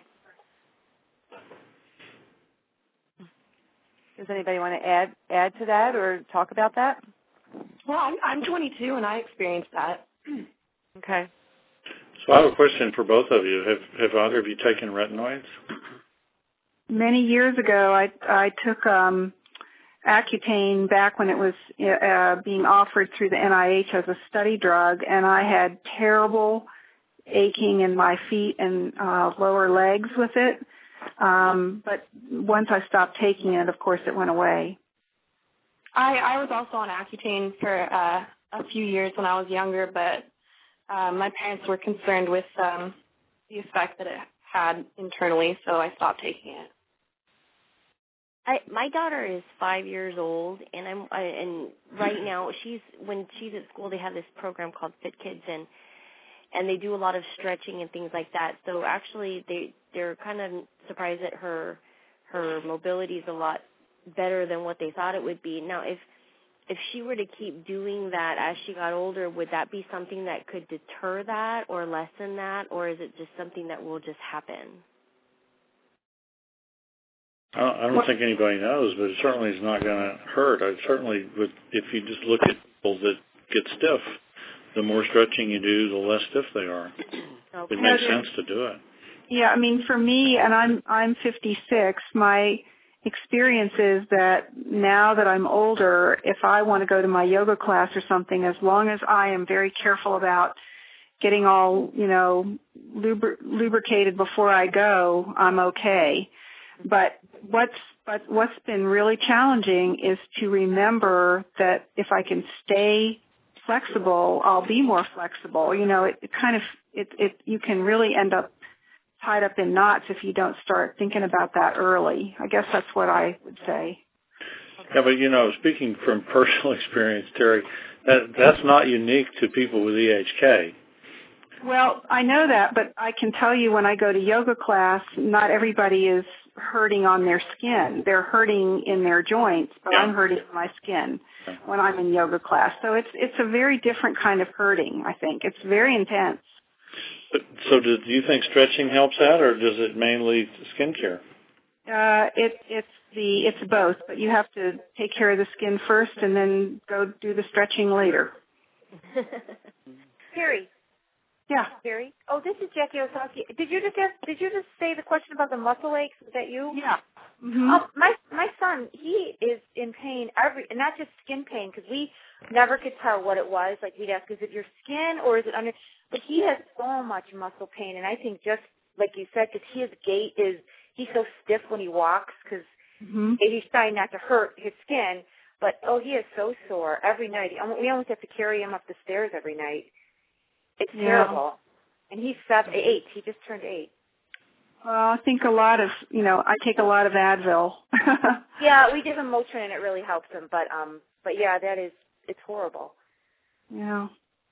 Does anybody want to add add to that or talk about that? Well, I'm, I'm twenty-two and I experienced that. Okay. So I have a question for both of you. Have have either of you taken retinoids? Many years ago, I I took um, Accutane back when it was uh, being offered through the N I H as a study drug, and I had terrible aching in my feet and uh, lower legs with it. Um, but once I stopped taking it, of course, it went away. I, I was also on Accutane for uh, a few years when I was younger, but uh, my parents were concerned with um, the effect that it had internally, so I stopped taking it. I, my daughter is five years old, and I'm I, and right now she's when she's at school they have this program called Fit Kids, and and they do a lot of stretching and things like that. So actually, they they're kind of surprised that her her mobility is a lot better than what they thought it would be. Now, if if she were to keep doing that as she got older, would that be something that could deter that or lessen that, or is it just something that will just happen? I don't, I don't think anybody knows, but it certainly is not going to hurt. I certainly would, if you just look at people that get stiff, the more stretching you do, the less stiff they are. Okay. It makes sense to do it. Yeah, I mean, for me, and I'm I'm fifty-six, my experience is that now that I'm older, if I want to go to my yoga class or something, as long as I am very careful about getting all, you know, lubri- lubricated before I go, I'm okay. But what's but what's been really challenging is to remember that if I can stay flexible, I'll be more flexible. You know, it, it kind of it it you can really end up tied up in knots if you don't start thinking about that early. I guess that's what I would say. Yeah, but you know, speaking from personal experience, Terry, that that's not unique to people with E H K. Well, I know that, but I can tell you when I go to yoga class, not everybody is hurting on their skin. They're hurting in their joints, but yeah. I'm hurting in my skin when I'm in yoga class. So it's it's a very different kind of hurting, I think. It's very intense. But, so do, do you think stretching helps that, or does it mainly skincare? Uh, it, it's the it's both, but you have to take care of the skin first and then go do the stretching later. Terry. Yeah. Terry. Oh, this is Jackie Osaki. Did you just ask, did you just say the question about the muscle aches? Was that you? Yeah. Mm-hmm. Um, my my son, he is in pain every, and not just skin pain, because we never could tell what it was. Like we'd ask, is it your skin or is it under? But he has so much muscle pain, and I think just like you said, because his gait is, he's so stiff when he walks, because mm-hmm. he's trying not to hurt his skin. But oh, he is so sore every night. We almost have to carry him up the stairs every night. It's yeah. terrible. And he's seven, eight. He just turned eight. Well, I think a lot of, you know, I take a lot of Advil. Yeah, we give him Motrin and it really helps him. But, um, but yeah, that is, it's horrible. Yeah.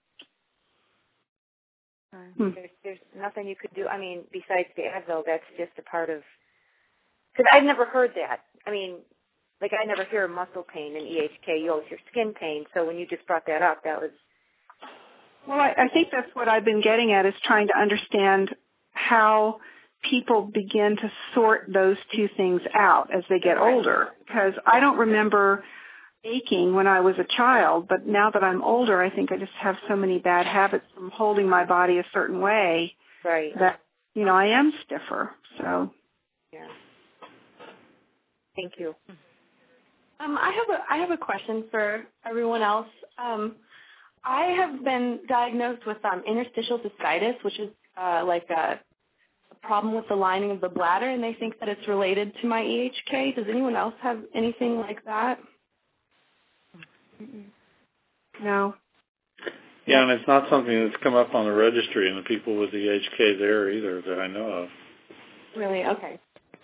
Uh, hmm. There's, there's nothing you could do. I mean, besides the Advil, that's just a part of, because I've never heard that. I mean, like I never hear muscle pain in E H K. You always hear skin pain. So when you just brought that up, that was. Well, I, I think that's what I've been getting at, is trying to understand how people begin to sort those two things out as they get older. Because I don't remember aching when I was a child, but now that I'm older, I think I just have so many bad habits from holding my body a certain way right. that, you know, I am stiffer. So, yeah. Thank you. Um, I have a I have a question for everyone else. Um, I have been diagnosed with um, interstitial cystitis, which is uh, like a, a problem with the lining of the bladder, and they think that it's related to my E H K. Does anyone else have anything like that? No. Yeah, and it's not something that's come up on the registry and the people with E H K there either that I know of. Really? Okay.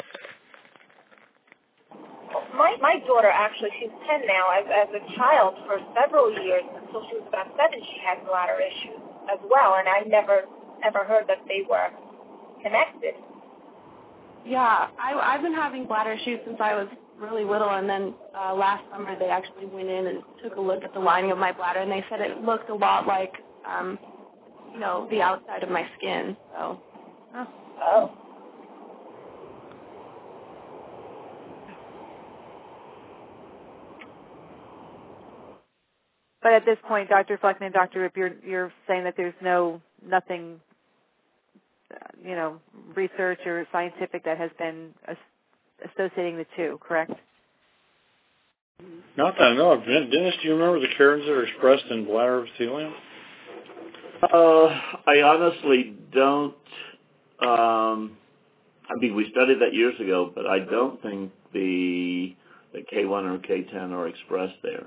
My my daughter, actually, she's ten now. As, as a child, for several years, until she was about seven, she had bladder issues as well, and I never ever heard that they were connected. Yeah, I, I've been having bladder issues since I was really little, and then uh, last summer they actually went in and took a look at the lining of my bladder, and they said it looked a lot like, um, you know, the outside of my skin. So. Oh. oh. But at this point, Doctor Fleckman and Doctor Ripp, you're, you're saying that there's no, nothing, uh, you know, research or scientific that has been as- associating the two, correct? Not that I know of. Dennis, do you remember the caries that are expressed in bladder epithelium? Uh, I honestly don't. Um, I mean, we studied that years ago, but I don't think the, the K one or K ten are expressed there.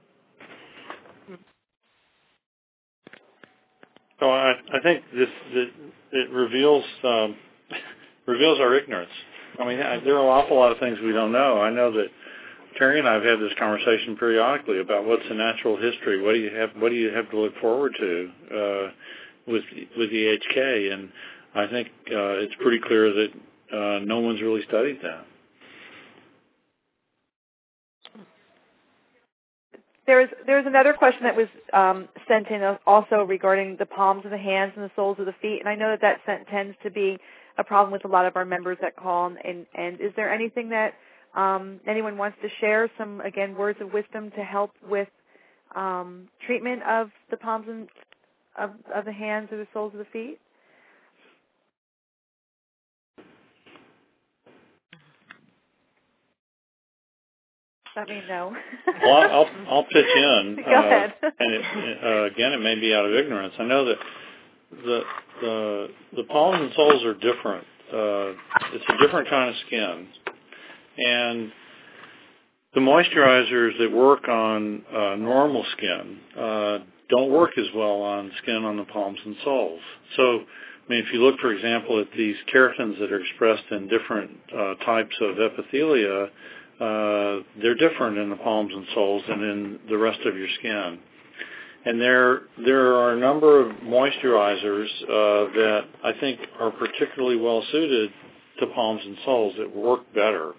So I, I think this, this it reveals um, reveals our ignorance. I mean, there are an awful lot of things we don't know. I know that Terry and I have had this conversation periodically about what's the natural history. What do you have? What do you have to look forward to uh, with with E H K? And I think uh, it's pretty clear that uh, no one's really studied that. There's there's another question that was um, sent in also regarding the palms of the hands and the soles of the feet, and I know that that sent, tends to be a problem with a lot of our members that call. And, and is there anything that um, anyone wants to share? Some again words of wisdom to help with um, treatment of the palms and of, of the hands or the soles of the feet? Let me know. Well, I'll I'll pitch in. Go uh, ahead. And it, uh, again, it may be out of ignorance. I know that the the the palms and soles are different. Uh, it's a different kind of skin, and the moisturizers that work on uh, normal skin uh, don't work as well on skin on the palms and soles. So, I mean, if you look, for example, at these keratins that are expressed in different uh, types of epithelia, uh, they're different in the palms and soles than in the rest of your skin. And there there are a number of moisturizers uh, that I think are particularly well suited to palms and soles that work better.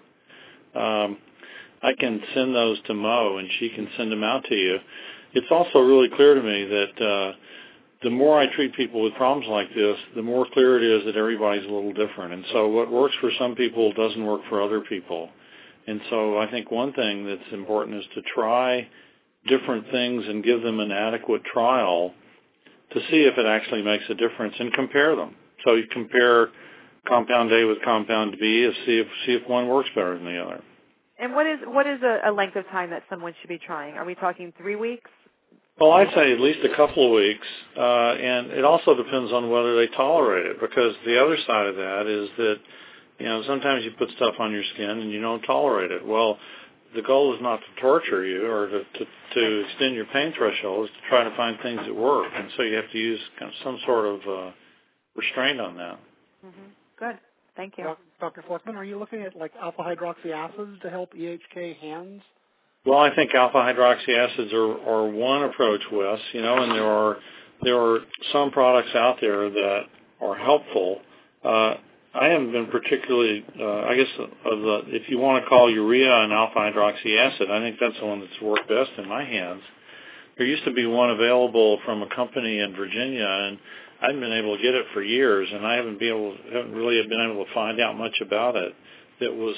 Um, I can send those to Mo, and she can send them out to you. It's also really clear to me that uh, the more I treat people with problems like this, the more clear it is that everybody's a little different. And so what works for some people doesn't work for other people. And so I think one thing that's important is to try different things and give them an adequate trial to see if it actually makes a difference and compare them. So you compare compound A with compound B and see if see if one works better than the other. And what is what is a, a length of time that someone should be trying? Are we talking three weeks? Well, I'd say at least a couple of weeks, uh, and it also depends on whether they tolerate it, because the other side of that is that, you know, sometimes you put stuff on your skin and you don't tolerate it. Well, the goal is not to torture you or to, to, to extend your pain threshold, is to try to find things that work, and so you have to use kind of some sort of uh, restraint on that. Mm-hmm. Good. Thank you. Doctor Fleckman, are you looking at like alpha hydroxy acids to help E H K hands? Well, I think alpha hydroxy acids are, are one approach, Wes, you know, and there are there are some products out there that are helpful. Uh, I haven't been particularly, uh, I guess, of the, if you want to call urea and alpha hydroxy acid, I think that's the one that's worked best in my hands. There used to be one available from a company in Virginia, and I haven't been able to get it for years, and I haven't been able, haven't really been able to find out much about it. That was,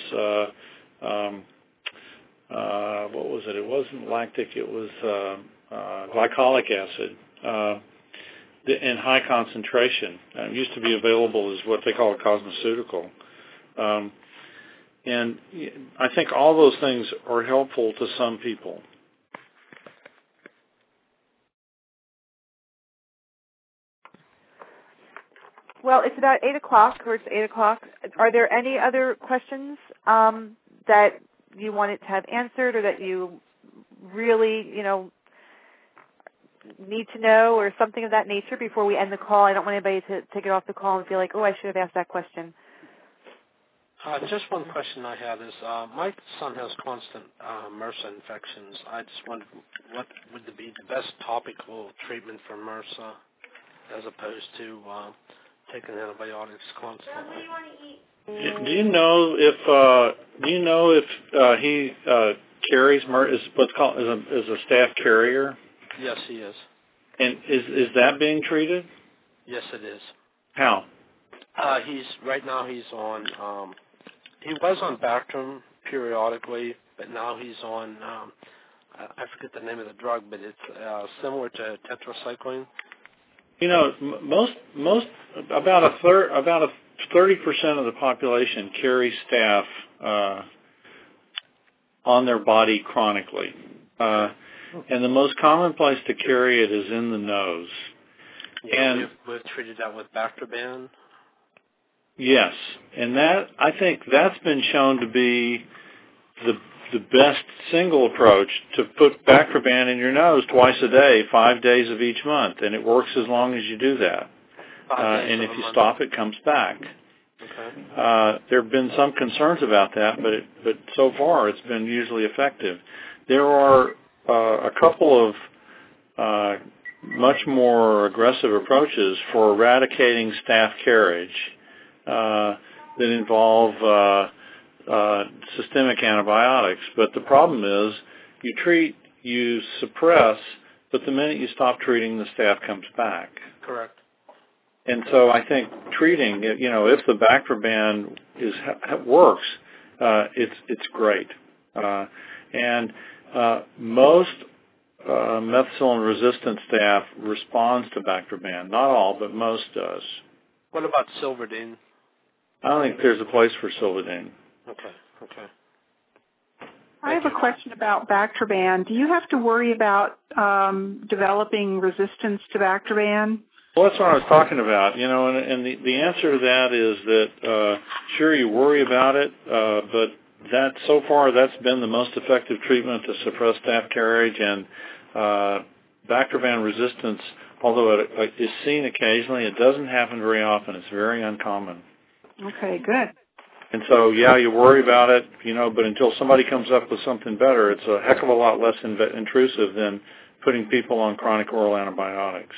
uh, um, uh, what was it? It wasn't lactic. It was uh, uh, glycolic acid uh, in high concentration. It used to be available as what they call a cosmeceutical. Um, and I think all those things are helpful to some people. Well, it's about eight o'clock, or it's eight o'clock. Are there any other questions um, that you wanted to have answered, or that you really, you know, need to know, or something of that nature before we end the call? I don't want anybody to take it off the call and feel like, oh, I should have asked that question. Uh, just one question I had is, uh, my son has constant uh, MRSA infections. I just wondered what would be the best topical treatment for MRSA as opposed to uh, taking antibiotics constantly. Do you know if uh, do you know if uh, he uh, carries MRSA? Is what's called is a, is a staph carrier? Yes, he is. And is is that being treated? Yes, it is. How? Uh, he's right now. He's on. Um, he was on Bactrim periodically, but now he's on. Um, I forget the name of the drug, but it's uh, similar to tetracycline. You know, most most about a third about a thirty percent of the population carry staph uh, on their body chronically, uh, and the most common place to carry it is in the nose. Yeah, and we've, we've treated that with Bactroban. Yes, and that I think that's been shown to be the the best single approach, to put Bactroban in your nose twice a day, five days of each month, and it works as long as you do that. Uh, and if you stop, it comes back. Okay. Uh, there have been some concerns about that, but it, but so far it's been usually effective. There are uh, a couple of uh, much more aggressive approaches for eradicating staph carriage uh, that involve uh, Uh, systemic antibiotics, but the problem is you treat, you suppress, but the minute you stop treating, the staph comes back. Correct. And so I think treating, you know, if the Bactroban is works, uh, it's it's great. Uh, and uh, most uh, methicillin-resistant staph responds to Bactroban. Not all, but most does. What about Silverdene? I don't think there's a place for Silverdene. Okay, okay. I have a question about Bactroban. Do you have to worry about um, developing resistance to Bactroban? Well, that's what I was talking about, you know, and, and the, the answer to that is that, uh, sure, you worry about it, uh, but that, so far, that's been the most effective treatment to suppress staph carriage, and uh, Bactroban resistance, although it, it is seen occasionally, it doesn't happen very often. It's very uncommon. Okay, good. And so, yeah, you worry about it, you know, but until somebody comes up with something better, it's a heck of a lot less inv- intrusive than putting people on chronic oral antibiotics.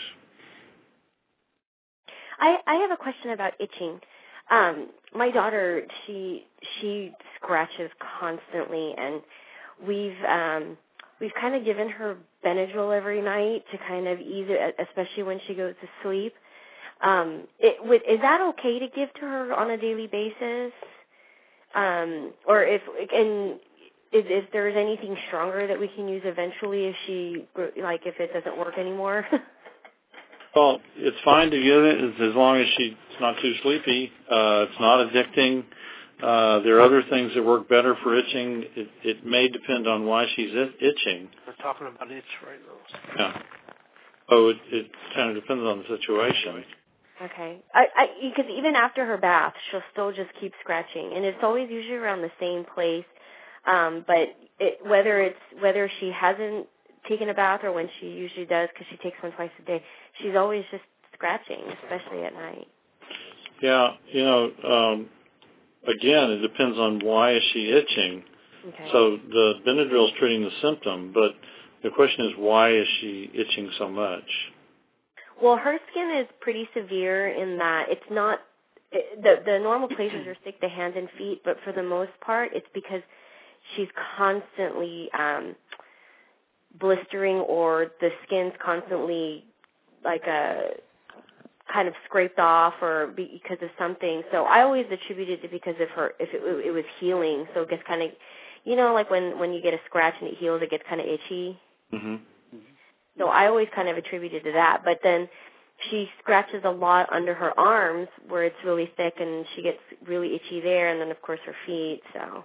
I, I have a question about itching. Um, my daughter, she she scratches constantly, and we've um, we've kind of given her Benadryl every night to kind of ease it, especially when she goes to sleep. Um, it, would, is that okay to give to her on a daily basis? Um, or if and if, if there's anything stronger that we can use eventually, if she like if it doesn't work anymore. Well, it's fine to give it as long as she's not too sleepy. Uh, it's not addicting. Uh, there are other things that work better for itching. It, it may depend on why she's it, itching. We're talking about itch right now. Yeah. So it, it kind of depends on the situation. Okay. I, I, because even after her bath, she'll still just keep scratching, and it's always usually around the same place. Um, but it, whether it's whether she hasn't taken a bath or when she usually does, because she takes one twice a day, she's always just scratching, especially at night. Yeah, you know, um, again, it depends on why is she itching. Okay. So the Benadryl is treating the symptom, but the question is why is she itching so much? Well, her skin is pretty severe in that it's not it, the the normal places are stick to hands and feet, but for the most part, it's because she's constantly um, blistering, or the skin's constantly like a kind of scraped off, or because of something. So I always attributed it because of her, if it, it was healing. So it gets kind of, you know, like when when you get a scratch and it heals, it gets kind of itchy. Mm-hmm. So I always kind of attributed to that. But then she scratches a lot under her arms where it's really thick, and she gets really itchy there, and then, of course, her feet. So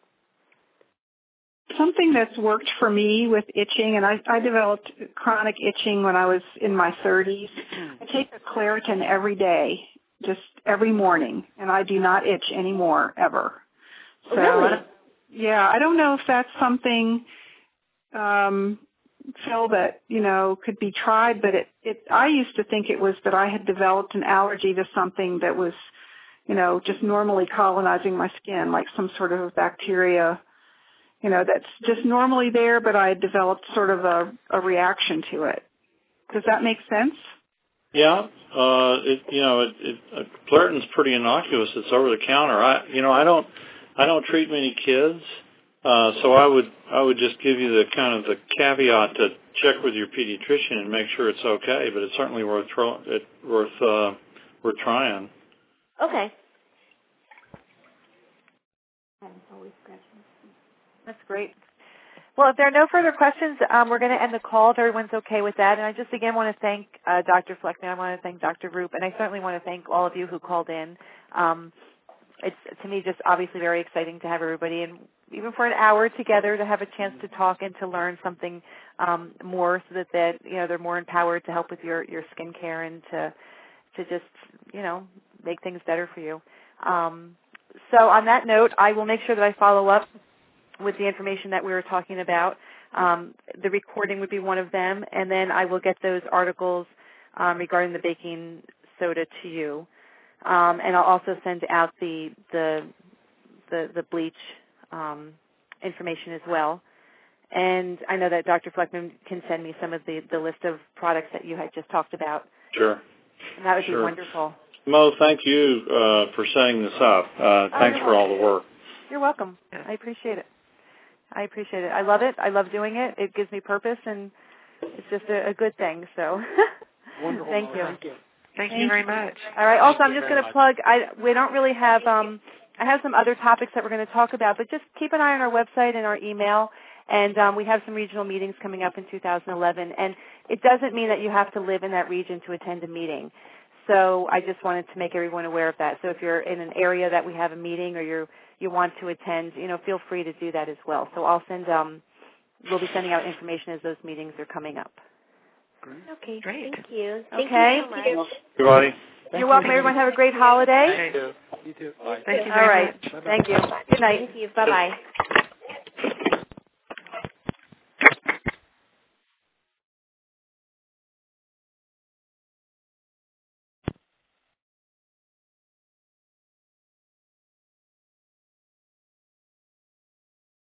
something that's worked for me with itching, and I, I developed chronic itching when I was in my thirties. I take a Claritin every day, just every morning, and I do not itch anymore, ever. So, really? I, yeah, I don't know if that's something... Um, Phil, that, you know, could be tried, but it, it, I used to think it was that I had developed an allergy to something that was, you know, just normally colonizing my skin, like some sort of bacteria, you know, that's just normally there, but I had developed sort of a, a reaction to it. Does that make sense? Yeah, uh, it, you know, it, it, uh, Claritin's pretty innocuous. It's over the counter. I, you know, I don't, I don't treat many kids. Uh, so I would I would just give you the kind of the caveat to check with your pediatrician and make sure it's okay. But it's certainly worth tro- it worth uh, worth trying. Okay. That's great. Well, if there are no further questions, um, we're going to end the call if everyone's okay with that. And I just again want to thank uh, Doctor Fleckman. I want to thank Doctor Roop, and I certainly want to thank all of you who called in. Um, it's to me just obviously very exciting to have everybody, and even for an hour together, to have a chance to talk and to learn something um, more, so that, that you know they're more empowered to help with your your skin care and to to just you know make things better for you. Um, so on that note, I will make sure that I follow up with the information that we were talking about. Um, the recording would be one of them, and then I will get those articles um, regarding the baking soda to you. Um, and I'll also send out the the the, the bleach um, information as well. And I know that Doctor Fleckman can send me some of the, the list of products that you had just talked about. Sure. And that would sure. be wonderful. Mo, thank you uh, for setting this up. Uh, oh, thanks for all the work. You're welcome. I appreciate it. I appreciate it. I love it. I love doing it. It gives me purpose, and it's just a, a good thing. So Wonderful. Thank you. Thank you. Thank, Thank you very much. All right. Also, I'm just going to plug, I, we don't really have, um, I have some other topics that we're going to talk about, but just keep an eye on our website and our email. And um, we have some regional meetings coming up in two thousand eleven. And it doesn't mean that you have to live in that region to attend a meeting. So I just wanted to make everyone aware of that. So if you're in an area that we have a meeting or you you want to attend, you know, feel free to do that as well. So I'll send, um, we'll be sending out information as those meetings are coming up. Okay, great. Thank you. Thank Okay. you so much. Everybody. You're welcome. Everyone have a great holiday. Thank you. You too. Bye. Thank you very All right. Much. Thank you. Good night. Thank you. Bye-bye.